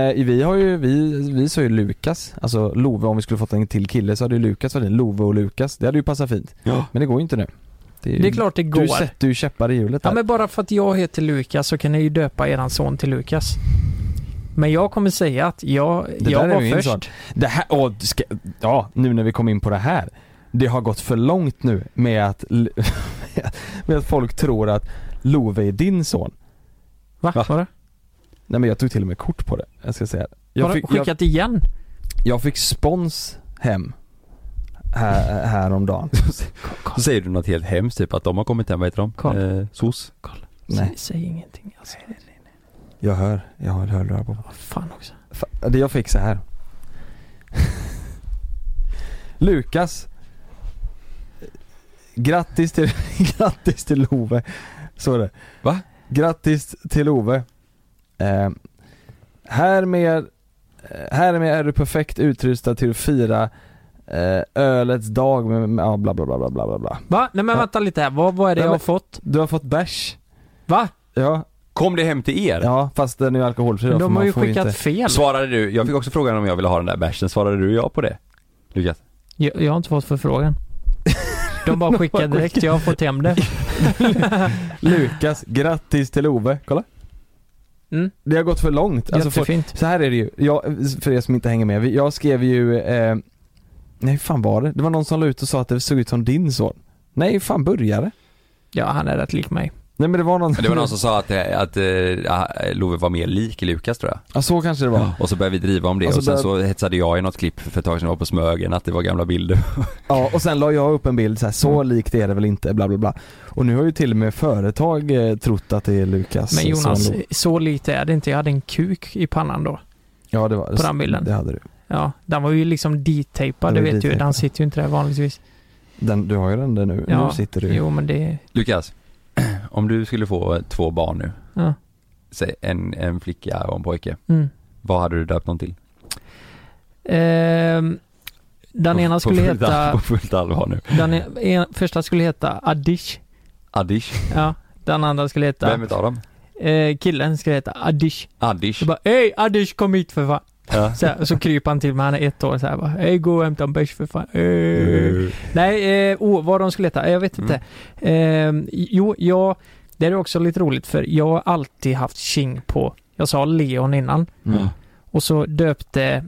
vi sa ju Lukas, alltså Love, om vi skulle fått en till kille så hade ju Lukas varit Love och Lukas. Det hade ju passat fint. Ja. Men det går ju inte nu. Det är klart det går. Du sätter ju käppar i hjulet här. Ja, men bara för att jag heter Lukas så kan ni ju döpa eran son till Lukas. Men jag kommer säga att jag var först. Det här, nu när vi kom in på det här. Det har gått för långt nu med att folk tror att Love är din son. Va? Nej, men jag tog till och med kort på det. Jag ska säga. Skickat igen? Jag fick spons hem här om dagen. Så säger du något helt hemskt, typ att de har kommit hem, vad heter de? SOS? Nej. Säg ingenting. Alltså. Nej. Jag har hörlurar på. Fan också. Det jag fick så här. Lukas. Grattis till Love. Så är det. Va? Grattis till Love. Här med Härmed är du perfekt utrustad till att fira ölets dag med ja, bla bla bla bla bla bla. Va? Nej men vänta lite här, vad är det jag har fått? Du har fått bärs. Va? Ja. Kom det hem till er? Ja, fast den är ju alkoholfri. De har ju skickat fel. Svarade du, jag fick också frågan om jag ville ha den där bärsen, svarade du ja på det? Lukas? Jag har inte fått förfrågan. De bara skickade direkt, jag har fått hem det. Lukas, grattis till Ove. Kolla. Det har gått för långt. Alltså jättefint. Så här är det ju. För er som inte hänger med. Jag skrev ju nej, fan var det? Det var någon som la ut och sa att det såg ut som din son. Nej, fan började. Ja, han är rätt lik mig. Nej, men det var någon som sa att Love var mer lik Lukas, tror jag. Ja, så kanske det var. Och så började vi driva om det, och sen så hetsade jag i något klipp för ett tag sedan jag var på Smögen att det var gamla bilder. Ja, och sen la jag upp en bild så likt är det väl inte, bla bla bla. Och nu har ju till och med företag trott att det är Lukas. Men Jonas, så lite är det inte. Jag hade en kuk i pannan då. Ja, det var på den bilden. Det hade du. Ja, den var ju liksom detapad, det vet ju. Den sitter ju inte där vanligtvis. Du har ju den där nu. Ja, nu sitter du. Jo, men det... Lukas, om du skulle få 2 barn nu, säg en flicka och en pojke, vad hade du döpt någon till? Den ena skulle heta... På fullt allvar nu. Första skulle heta Adish. Adish? Ja, den andra skulle heta... Vem utav dem? Killen skulle heta Adish. Adish? Så bara, hej Adish, kom hit för fan. Ja. Så kryper han till mig, han är 1 år så här bara, hej, gå och hämta en bärs för fan. Nej, vad de skulle heta, jag vet inte. Det är också lite roligt, för jag har alltid haft king på, jag sa Leon innan. Och så döpte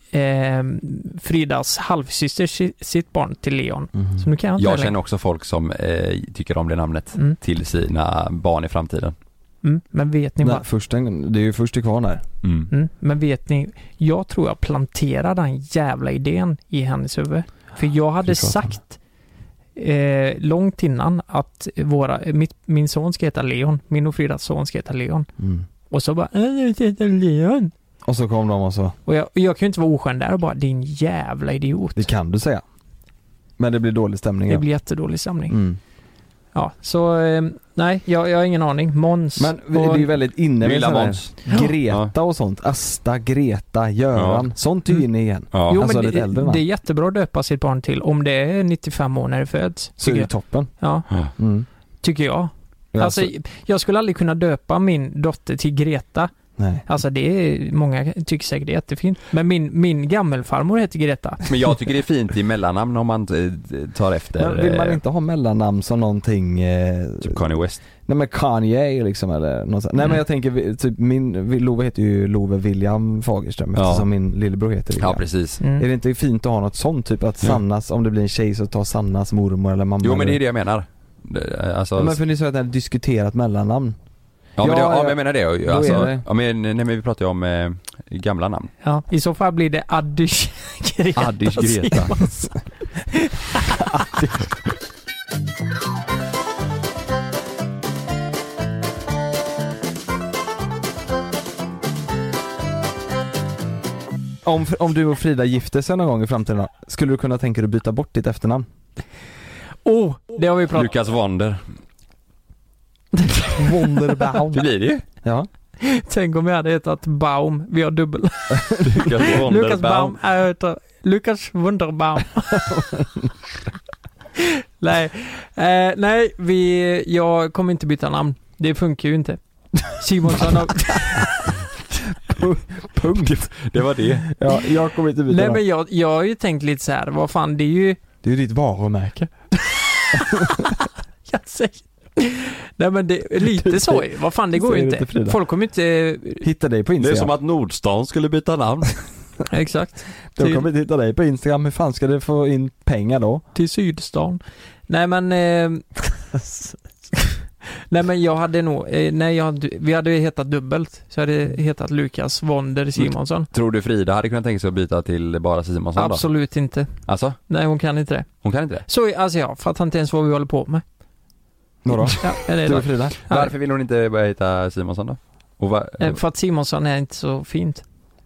Fridas halvsyster sitt barn till Leon. Så nu kan jag känner också folk som tycker om det namnet till sina barn i framtiden. Men vet ni vad? Det är ju först till kvarn här. Men vet ni, jag tror jag planterade den jävla idén i hennes huvud. För jag hade sagt långt innan att min son ska heta Leon. Min och Fridas son ska heta Leon. Och så bara, det heter Leon. Och så kom de och så. Och jag kan ju inte vara oskön där och bara, din jävla idiot. Det kan du säga. Men det blir dålig stämning. Det blir jättedålig stämning. Ja, så nej, jag har ingen aning. Måns. Men det är ju väldigt inne med Måns. Greta och sånt. Asta, Greta, Göran. Sånt är ju inne igen. Ja. Jo, alltså men det är jättebra att döpa sitt barn till. Om det är 95 år när det föds. Så är det toppen. Ja, tycker jag. Alltså, jag skulle aldrig kunna döpa min dotter till Greta. Nej. Alltså det är, många tycker säkert det är jättefint. Men min gammelfarmor heter Greta. Men jag tycker det är fint i mellannamn om man tar efter. Men vill man inte ha mellannamn som någonting typ Kanye West? Nej, men Kanye liksom, eller något sånt. Nej, men jag tänker typ Love heter ju Love William Fagerström eftersom min lillebror heter William. Ja, precis. Är det inte fint att ha något sånt, typ att Sannas, om det blir en tjej så tar Sannas mormor eller mamma? Jo, men det är det jag menar. Alltså... men för ni sa att ni hade diskuterat mellannamn. Ja, men jag menar det. Alltså, det. Ja, men vi pratar ju om gamla namn. Ja, i så fall blir det Adish Greta. Adish Greta. Om du och Frida gifter sig någon gång i framtiden då, skulle du kunna tänka dig att byta bort ditt efternamn? Det har vi pratat om. Lukas Wonder. Wonderbaum. Det blir det ju. Ja. Tänk om jag hade hetat Baum. Vi har dubbel. Lukas Baum. Lukas Wunderbaum. Nej, jag kommer inte byta namn. Det funkar ju inte. Simonsson har... Punkt. Det var det. Ja, jag kommer inte byta. Nej, men jag har ju tänkt lite så här. Vad fan, det är ju ditt varumärke. Jag säger. Nej, men det är lite så. Vad fan, det går ju inte. Folk kommer inte hitta dig på Instagram. Det är som att Nordstan skulle byta namn. Exakt. De kommer inte hitta dig på Instagram. Hur fan ska du få in pengar då? Till Sydstan. Nej, men nej, men jag hade nog vi hade hetat dubbelt. Så hade det hetat Lukas Wonder Simonsson. Tror du Frida hade kunnat tänka sig att byta till bara Simonsson då? Absolut inte. Alltså? Nej, hon kan inte det. Hon kan inte det? Så alltså jag fattar inte ens vad vi håller på med. Några? Ja, det Frida. Varför vill hon inte börja heta Simonsson då? Och för att Simonsson är inte så fint.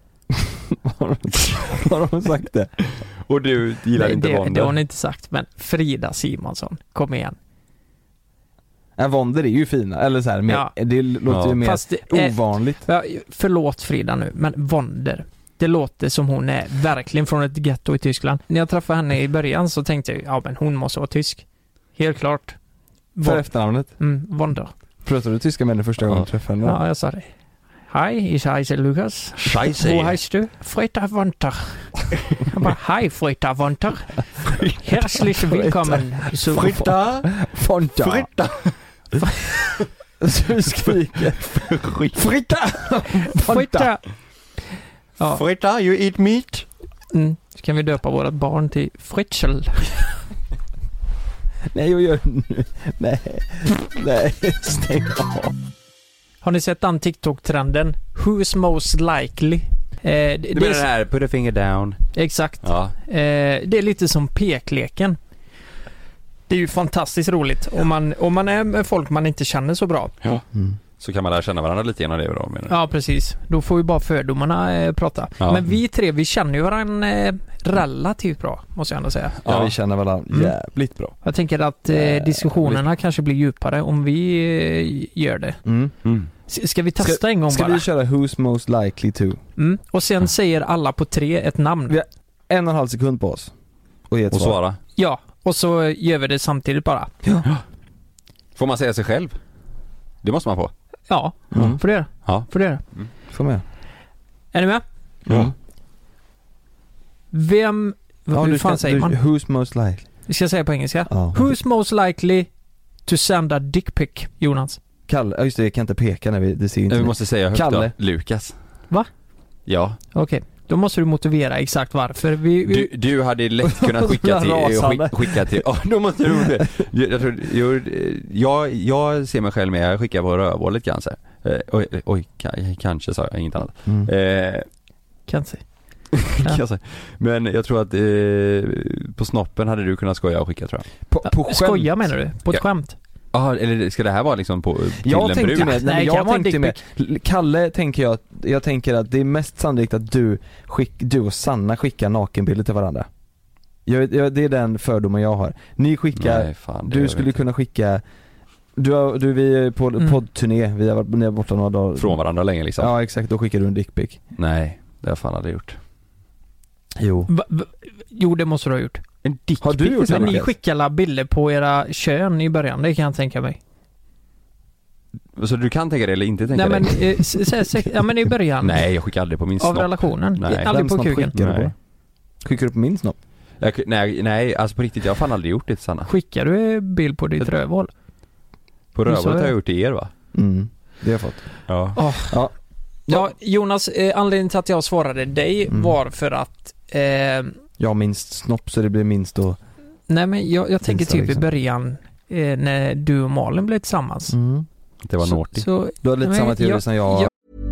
Har hon sagt det? Och du gillar inte Wonder? Det har hon inte sagt, men Frida Simonsson, kom igen. Wonder är ju fina, eller så här, det låter ju mer ovanligt. Förlåt Frida nu, men Wonder. Det låter som hon är verkligen från ett ghetto i Tyskland. När jag träffade henne i början så tänkte jag, ja men hon måste vara tysk. Helt klart. För efternamnet? Wonder. Pratade du tyska med henne första gången du träffade henne? Ja, jag sa det. Hej, ich heiße Lukas. Scheisse. Wo heißt du? Fritta Wonder. Jag bara, hej Fritta Wonder. Herzlich willkommen. Fritta Fonta. Fritta. Du skriker. Fritta Fritta. Ja. Fritta, you eat meat. Så kan vi döpa vårat barn till Fritzl. Nej, jag gör nu. Nej, stäng av. Har ni sett den TikTok-trenden? Who's most likely? Det är det här, put a finger down. Exakt. Ja. Det är lite som pekleken. Det är ju fantastiskt roligt. Om man är med folk man inte känner så bra. Ja. Så kan man lära känna varandra lite genom det då, menar du? Ja, precis. Då får ju bara fördomarna prata. Ja. Men vi tre, vi känner ju varandra relativt bra, måste jag ändå säga. Ja, vi känner varandra jävligt bra. Jag tänker att diskussionerna kanske blir djupare om vi gör det. Ska vi testa en gång ska bara? Ska vi köra Who's most likely to? Och sen säger alla på 3 ett namn. Vi har 1,5 sekund på oss. Och svara. Ja, och så gör vi det samtidigt bara. Ja. Får man säga sig själv? Det måste man få. Ja, får det. Ja. Får det. Får med. Är ni med? Ja. Vem... hur fan säger man? Who's most likely? Vi ska säga på engelska. Ja. Who's most likely to send a dick pic, Jonas? Kalle, just det, jag kan inte peka när det ser inte. Vi måste säga högt Kalle. då. Lukas. Va? Ja. Okej, då måste du motivera exakt varför. Du hade lätt kunnat skicka till ja, då måste du jag ser mig själv med, jag skickar på rövhålet kanske. Kanske sa jag, inget annat. Kanske. Kanske. Men jag tror att på snoppen hade du kunnat skoja och skicka, tror jag. På skämt. Skoja menar du? På ett skämt? Ja, eller ska det här vara liksom på till jag en tänkte brud? med, Nej, jag tänkte med Kalle tänker jag tänker att det är mest sannolikt att du och Sanna skickar nakenbilder till varandra. Det är den fördomen jag har. Ni skickar. Nej, fan, du skulle kunna skicka. Vi är på poddturné. Vi har varit borta några dagar från varandra länge liksom. Ja, exakt. Då skickar du en dickpic. Nej, det har jag fan aldrig gjort. Jo. Jo, det måste du ha gjort. En dickpic? Har du gjort det? Men ni skickar alla bilder på era kön i början, det kan jag tänka mig. Så du kan tänka det eller inte tänka det? Ja, men i början. Nej, jag skickar aldrig på min snopp. Av relationen? Nej. Aldrig på kuken? Skickar du på min snopp? Nej, alltså på riktigt, jag har fan aldrig gjort det, Sanna. Skickar du bild på ditt rövhål? På rövhålet har jag gjort det er, va? Det har jag fått. Ja. Ja, Jonas, anledningen till att jag svarade dig var för att jag har minst snopp, så det blir minst då. Nej, men jag tänker typ liksom i början när du och Malin blev tillsammans. Det var naughty. Du har lite samma teori som jag.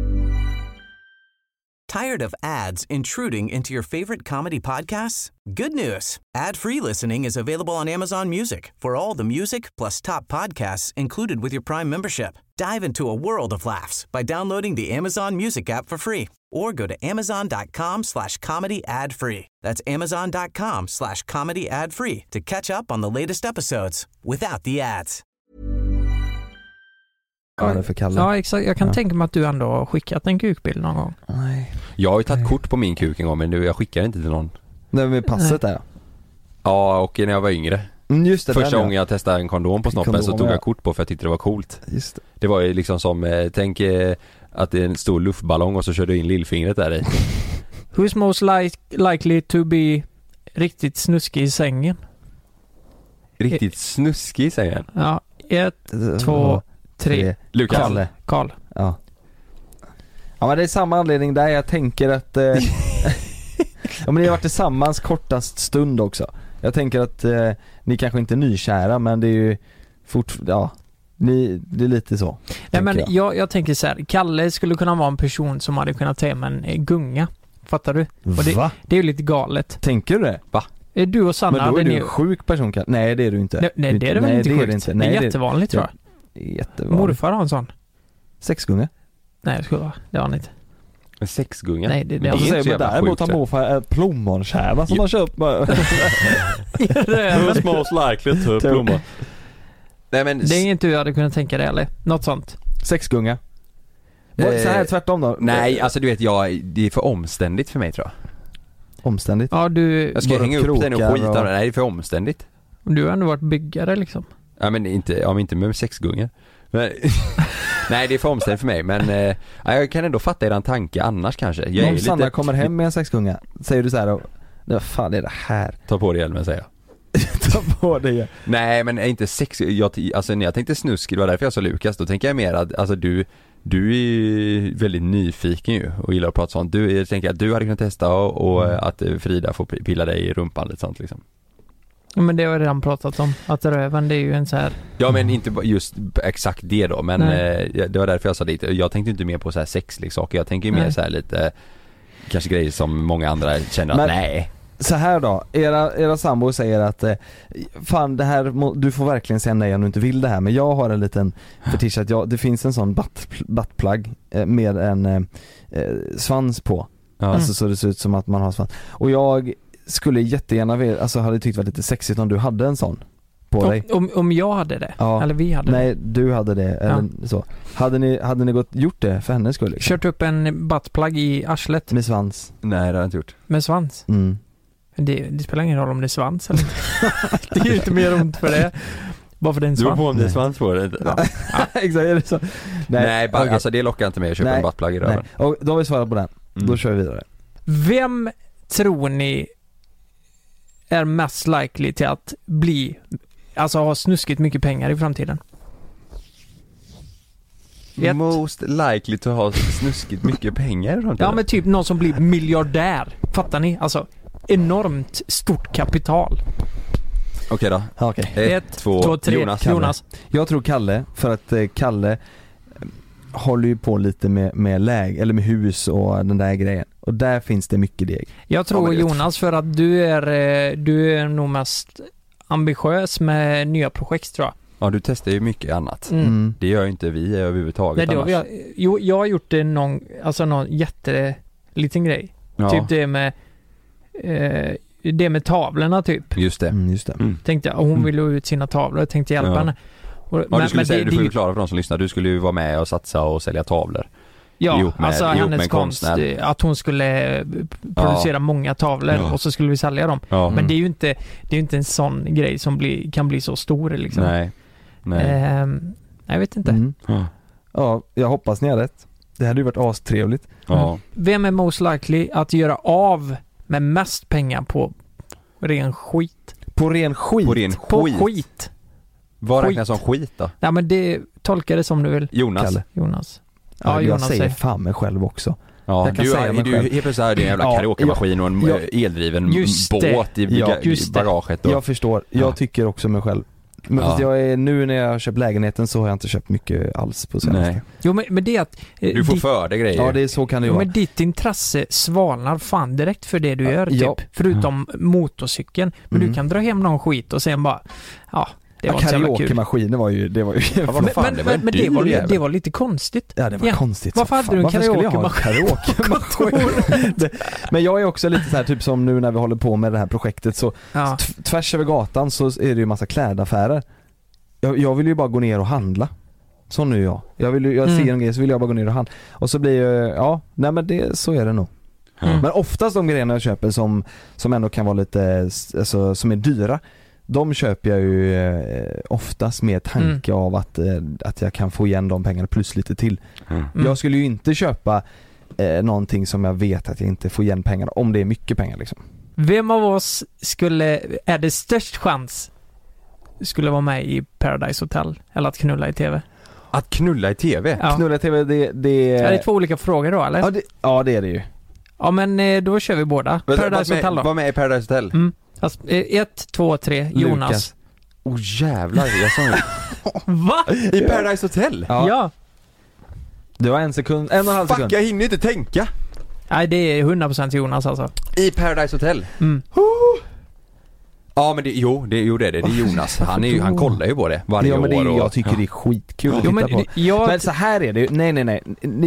Tired of ads intruding into your favorite comedy podcasts? Good news. Ad-free listening is available on Amazon Music for all the music plus top podcasts included with your Prime membership. Dive into a world of laughs by downloading the Amazon Music app for free or go to amazon.com/comedy ad-free. That's amazon.com/comedy ad-free to catch up on the latest episodes without the ads. För Kalle. Ja, exakt. Jag kan tänka mig att du ändå har skickat en kukbild någon gång. Nej. Jag har ju tagit kort på min kuk en gång, men jag skickar inte till någon. Det med passet där. Ja, och när jag var yngre. Just det, första gången jag testade en kondom på snoppen så tog jag kort på för jag tyckte det var coolt. Just det. Det var ju liksom som, tänk att det är en stor luftballong och så kör du in lillfingret där i. Who's most likely to be riktigt snuskig i sängen? Riktigt snuskig i sängen? Ja, 1, 2, 3. Lukas. Karl. Ja, men det är samma anledning där. Jag tänker att ja, men ni har varit tillsammans kortast stund också. Jag tänker att ni kanske inte är nykära, men det är ju det är lite så. Nej, men jag tänker så här, Kalle skulle kunna vara en person som hade kunnat ta hem en gunga. Fattar du? Och Va? Det är ju lite galet. Tänker du det? Va? Du och Sanna. Men då är du en sjuk person, Kalle. Nej, det är du inte. Nej, det är det väl inte sjukt. Inte. Nej, det är jättevanligt, tror jag. Jättevanligt. Morfar har en sån. Sexgunga? Nej, det skulle vara. Det har han inte. En sexgunga? Nej, det är inte så jävla sjukt. Han morfar ett plommonkärna som han köpt med. Who's most likely to plommon? Nej, men det är inget du hade kunnat tänka dig, eller? Något sånt. Sexgunga. Så här tvärtom då? Nej, alltså du vet det är för omständigt för mig tror jag. Omständigt? Ja, Jag ska hänga upp den och skita. Nej, det är för omständigt. Du har ändå varit byggare liksom. Ja, men inte med sexgungar. Men, nej, det är för omständigt för mig. Men jag kan ändå fatta eran tanke annars kanske. Om Sanna kommer hem med en sexgunga, säger du så här: vad fan är det här? Ta på dig hjälmen, säger jag. Ta på dig. Nej, men inte sex. Alltså när jag tänkte snusk, det var därför jag sa Lukas. Då tänker jag mer att alltså, du är väldigt nyfiken ju och gillar att prata sånt. Jag tänker att du hade kunnat testa och att Frida får pilla dig i rumpan lite sånt liksom. Ja, men det har jag redan pratat om. Att röven, det är ju en så här... Ja, men inte just exakt det då. Men det var därför jag sa det. Jag tänkte inte mer på så här sexleksaker. Jag tänker mer så här lite kanske grejer som många andra känner att nej. Så här då, era sambo säger att fan det här, du får verkligen säga nej om du inte vill det här, men jag har en liten fetisch att det finns en sån buttplug med en svans på. Alltså så det ser ut som att man har svans. Och jag skulle jättegärna hade tyckt det var lite sexigt om du hade en sån på dig. Om jag hade det? Ja. Eller vi hade det? Nej, du hade det eller så. Hade ni gjort det för hennes skull? Liksom? Kört upp en buttplug i arslet? Med svans? Nej, det har jag inte gjort. Med svans? Mm. Det spelar ingen roll om det är svans eller inte. Det är ju inte mer ont för det. Bara för den svans. Du på om det är svans på det. Ja. Exakt, är det så? Nej, alltså det lockar inte mig att köpa en buttplug i röven. Och då har vi svarat på den. Då kör vi vidare. Vem tror ni är mest likely till att ha snuskigt mycket pengar i framtiden? Most likely to ha snuskigt mycket pengar i framtiden? Ja, men typ någon som blir miljardär. Fattar ni? Alltså enormt stort kapital. Okej då. Okej. 1, 2, 3. Jonas. Jag tror Kalle, för att Kalle håller ju på lite med läge eller med hus och den där grejen. Och där finns det mycket deg. Jag tror Jonas, för att du är nog mest ambitiös med nya projekt, tror jag. Ja, du testar ju mycket annat. Det gör ju inte vi överhuvudtaget. Nej, jag har gjort det någon jätteliten grej. Ja. Typ det med tavlorna typ. Just det. Tänkte hon ville ut sina tavlor, jag tänkte hjälpa henne. Du får förklara för de som lyssnar. Du skulle ju vara med och satsa och sälja tavlor. Ja, ihop med hennes konst, att hon skulle producera många tavlor och så skulle vi sälja dem. Ja. Men det är ju inte en sån grej som kan bli så stor liksom. Nej. Jag vet inte. Ja, jag hoppas ni har rätt. Det hade ju varit astrevligt. Ja. Vem är most likely att göra av med mest pengar på ren skit? På ren skit? På skit. Vad räknas som skit då? Ja, men det tolkar det som du vill. Jonas. Ja, jag säger fan mig själv också. Ja, jag kan säga mig själv. Helt plötsligt är det en jävla karaokemaskin och en eldriven båt i bagaget. Jag förstår. Jag tycker också mig själv. Men fast nu när jag har köpt lägenheten så har jag inte köpt mycket alls på senaste. Nej. Jo, men det är att du får för dig grejer. Ja, det är så kan det ju vara. Men ditt intresse svalnar fan direkt för det du gör typ. Förutom motorcykeln. Men du kan dra hem någon skit och sen bara det var karaoke-maskinen var ju men det var lite konstigt. Ja, det var konstigt. Varför hade du en karaoke-maskin? Men jag är också lite så här, typ som nu när vi håller på med det här projektet så tvärs över gatan så är det ju massa klädaffärer. Jag vill ju bara gå ner och handla. Så nu jag ser en grej så vill jag bara gå ner och handla. Och så blir så är det nog. Men oftast de grejerna jag köper som ändå kan vara lite alltså, som är dyra, de köper jag ju oftast med tanke av att jag kan få igen de pengarna plus lite till. Jag skulle ju inte köpa någonting som jag vet att jag inte får igen pengarna om det är mycket pengar liksom. Vem av oss är det störst chans skulle vara med i Paradise Hotel eller att knulla i TV? Att knulla i TV? Ja. Knulla i TV, det är det 2 olika frågor då, eller? Ja, det är det ju. Ja, men då kör vi båda. Paradise Hotel då. Var med i Paradise Hotel? Alltså, 1, 2, 3, Jonas. Jävlar, jag sa Va? I Paradise Hotel? Ja. Du har 1 sekund, 1,5 sekund. Fuck, jag hinner inte tänka. Nej, det är 100% Jonas alltså. I Paradise Hotel? Ja, men det är Jonas. Han kollar ju på det varje år. Men jag tycker det är skitkul att titta på. Men så här är det ju. Nej.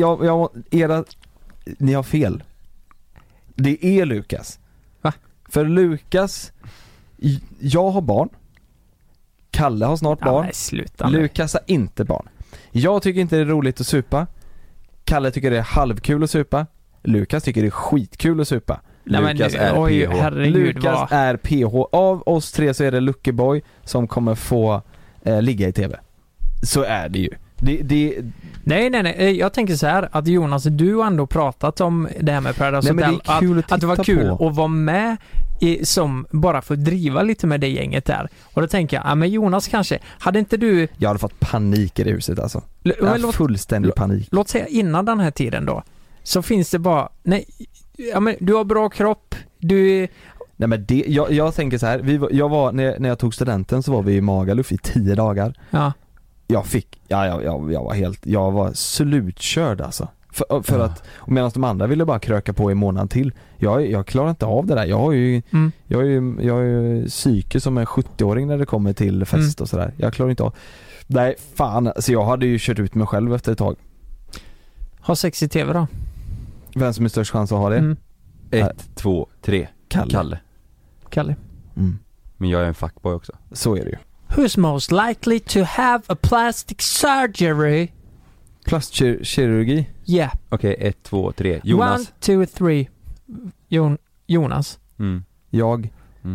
Ni har fel. Det är Lukas. Va? För Lukas, jag har barn. Kalle har snart barn. Nej, sluta. Lukas har inte barn. Jag tycker inte det är roligt att supa. Kalle tycker det är halvkul att supa. Lukas tycker det är skitkul att supa. Lukas är PH. Herregud, Lukas är PH. Av oss 3 så är det Luckeboy som kommer få ligga i TV. Så är det ju. Nej. Jag tänker så här att Jonas, du har ändå pratat om det här med Paradise Hotel. Att det var kul att vara med som bara för att driva lite med det gänget där. Och då tänker jag, men Jonas kanske, hade inte du... Jag hade fått panik i det huset alltså. Jag hade fullständig panik. Låt säga innan den här tiden då. Så finns det bara, men du har bra kropp, du... Nej men jag tänker så här, när jag tog studenten så var vi i Magaluf i 10 dagar. Ja. Jag var slutkörd alltså. För att, medan de andra ville bara kröka på i månaden till. Jag klarar inte av det där. Jag har ju psyke som en 70-åring när det kommer till fest och sådär. Jag klarar inte av. Nej, fan. Så jag hade ju kört ut mig själv efter ett tag. Ha sex i TV då? Vem som är störst chans att ha det? 1, 2, 3. Kalle. Men jag är en fuckboy också. Så är det ju. Who's most likely to have a plastic surgery? Plastkirurgi? Yeah. Okej, 1, 2, 3. Jonas. 1, 2, 3. Jonas. Jag.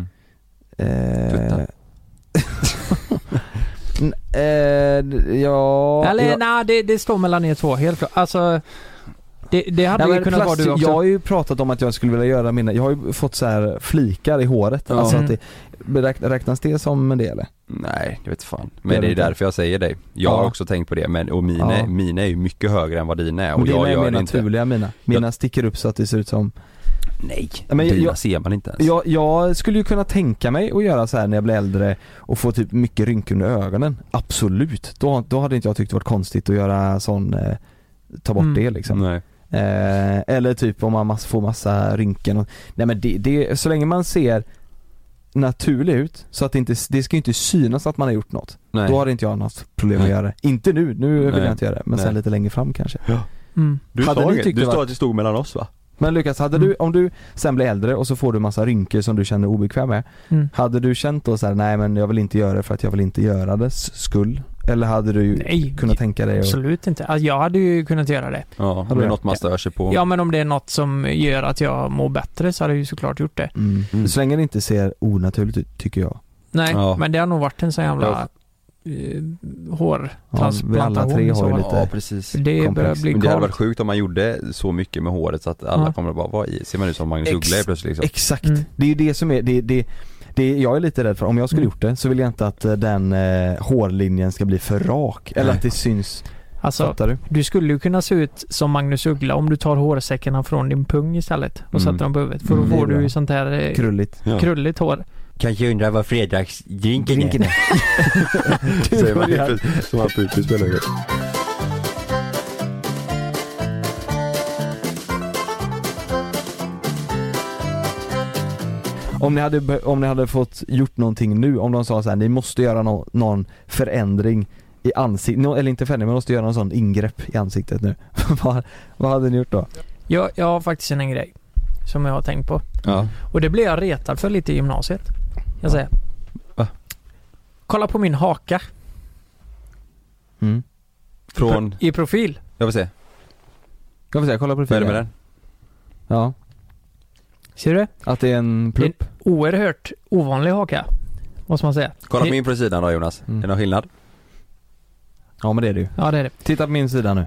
Det står mellan er två, helt klart. Alltså, det hade ju kunnat vara du också. Jag har ju pratat om att jag skulle vilja göra jag har ju fått så här flikar i håret. Alltså att räknas det som en del? Nej, jag vet fan. Men det är därför jag säger det. Jag har också tänkt på det, och mina är ju mycket högre än vad dina är. Och dina jag är mer naturliga mina sticker upp så att det ser ut som... Nej, dina ser man inte ens. Jag skulle ju kunna tänka mig att göra så här när jag blir äldre och få typ mycket rynkor under ögonen. Absolut. Då hade inte jag tyckt det varit konstigt att göra sån... ta bort det liksom. Nej. Eller typ om man får massa rynken. Nej men det så länge man ser naturlig ut så att det ska inte synas att man har gjort något. Nej. Då har inte jag något problem att göra det. Inte nu vill jag inte göra det. Men sen lite längre fram kanske. Ja. Du sa att det stod mellan oss, va? Men Lukas, om du sen blir äldre och så får du massa rynkor som du känner obekväm med, hade du känt då så här, nej men jag vill inte göra det för att jag vill inte göra det skull? Eller hade du kunnat tänka dig? Absolut inte. Alltså, jag hade ju kunnat göra det. Ja, det är något man stör sig på. Ja, men om det är något som gör att jag mår bättre så hade jag ju såklart gjort det. Så länge det inte ser onaturligt ut, tycker jag. Nej, men det har nog varit en sån jävla hårtransplantation. Alla 3 har ju lite. Ja, precis. Det börjar bli men det hade varit sjukt om man gjorde så mycket med håret så att alla kommer bara vara i. Ser man ut som Magnus Uggla plötsligt liksom. Exakt. Det är ju det som är det jag är lite rädd för. Om jag skulle gjort det så vill jag inte att den hårlinjen ska bli för rak. Eller att det syns. Alltså, du skulle ju kunna se ut som Magnus Uggla om du tar hårsäckarna från din pung istället och sätter dem på huvudet. För då får du ju sånt här krulligt hår. Kanske undrar vad fredagsdrinken är. Säger man som har pupis spelar ju. Om ni hade fått gjort någonting nu, om de sa så här, ni måste göra någon förändring i ansiktet, eller inte förändring, men måste göra någon sån ingrepp i ansiktet nu. Vad hade ni gjort då? Jag har faktiskt en grej som jag har tänkt på. Ja. Och det blev jag retad för lite i gymnasiet. Jag säger. Va? Kolla på min haka. Från? I profil. Jag vill se, kolla på profil. Vad är det med den? Ja. Ser du? Att det är en plupp. Det är en oerhört ovanlig haka, måste man säga. Kolla på min på sidan då, Jonas. Är det någon skillnad? Ja, men det är det ju. Ja, det är det. Titta på min sida nu.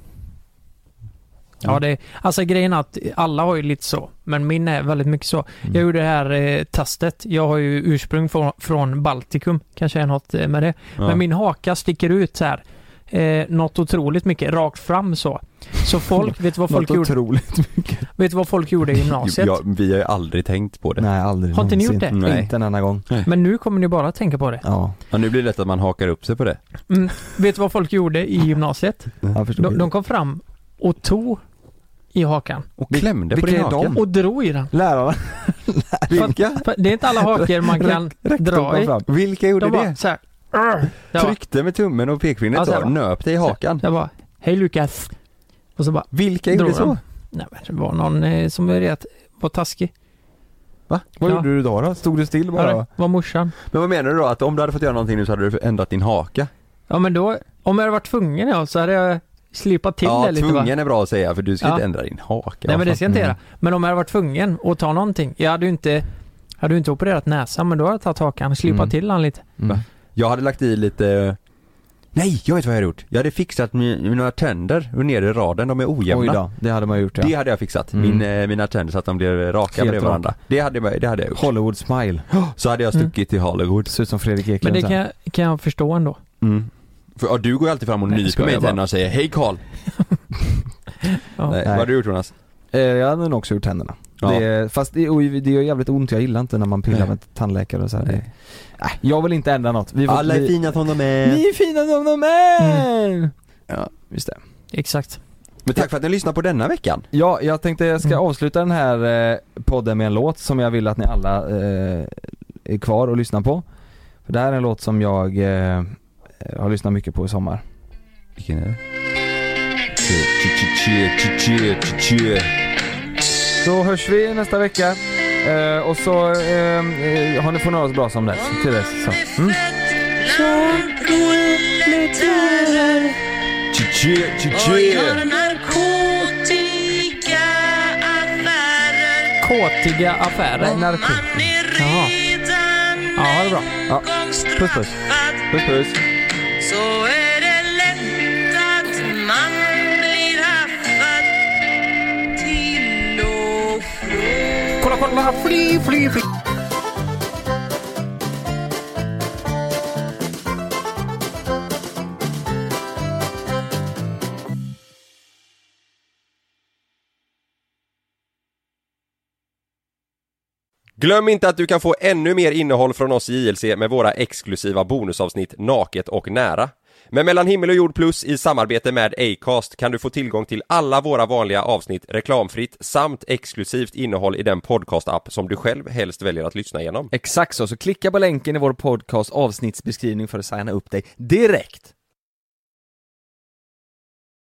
Ja, alltså grejen är att alla har ju lite så, men min är väldigt mycket så. Jag gjorde det här testet. Jag har ju ursprung från Baltikum, kanske är något med det. Ja. Men min haka sticker ut så här. Något otroligt mycket, rakt fram så. Så folk, vet du vad folk gjorde? Otroligt mycket. Vet du vad folk gjorde i gymnasiet? Ja, vi har ju aldrig tänkt på det. Nej, aldrig. Har inte ni gjort det? Nej. Inte en annan gång. Nej. Men nu kommer ni bara tänka på det. Ja, nu blir det lätt att man hakar upp sig på det. Vet du vad folk gjorde i gymnasiet? De kom fram och tog i hakan. Och klämde på din haka. Och drog i den. Lärarna. Vilka? Det är inte alla hakor man kan dra i. Vilka gjorde det? Så här, tryckte med tummen och pekfingret så nöp dig i hakan. Jag bara, hej Lukas. Och så bara, vilka gjorde så? Nej, men det var någon som var taskig. Va? Vad gjorde du då? Stod du still bara? Ja, var morsan. Men vad menar du då? Att om du hade fått göra någonting nu så hade du ändrat din haka? Ja, men då, om jag hade varit tvungen så hade jag slipa till det lite, va? Ja, tvungen är bra att säga, för du ska inte ändra din haka. Nej, men det ska jag inte göra. Men om jag hade varit tvungen att ta någonting, jag hade ju inte opererat näsan, men då hade jag tagit hakan, slipa till han lite. Jag hade lagt i lite... Nej, jag vet vad jag hade gjort. Jag hade fixat mina tänder och ner i raden, de är ojämna. Oj då, det hade man gjort, ja. Det hade jag fixat, mina tänder så att de blev raka bredvid varandra. Det hade jag gjort. Hollywood smile. Så hade jag stuckit till Hollywood. Ser ut som Fredrik Eklund. Men det kan jag förstå ändå. För du går ju alltid fram och nyper mig i tänderna och säger hej Karl. Vad har du gjort, Jonas? Jag hade nog också gjort tänderna. Ja. Fast det gör jävligt ont, jag gillar inte när man pillar med tandläkare och så här. Jag vill inte ändra något. Alla är fina som de är. Ni är fina som de är. Ja, just det. Exakt. Men tack för att ni lyssnar på denna veckan. Ja, jag tänkte jag ska avsluta den här podden med en låt som jag vill att ni alla är kvar och lyssnar på. För det här är en låt som jag har lyssnat mycket på i sommar. Vilken är det? Så hörs vi nästa vecka. Och så har ni fått några så bra som det till dess. Så. Kåtiga affärer. Narko. Jaha. Ja, det är bra. Ja. Puss puss. Puss puss. Så är det lätt att man blir haffad till och från. Kolla, fly. Glöm inte att du kan få ännu mer innehåll från oss i JLC med våra exklusiva bonusavsnitt Naket och nära. Men Mellan himmel och jord plus i samarbete med Acast kan du få tillgång till alla våra vanliga avsnitt reklamfritt samt exklusivt innehåll i den podcast-app som du själv helst väljer att lyssna igenom. Exakt så klicka på länken i vår podcast avsnittsbeskrivning för att signa upp dig direkt.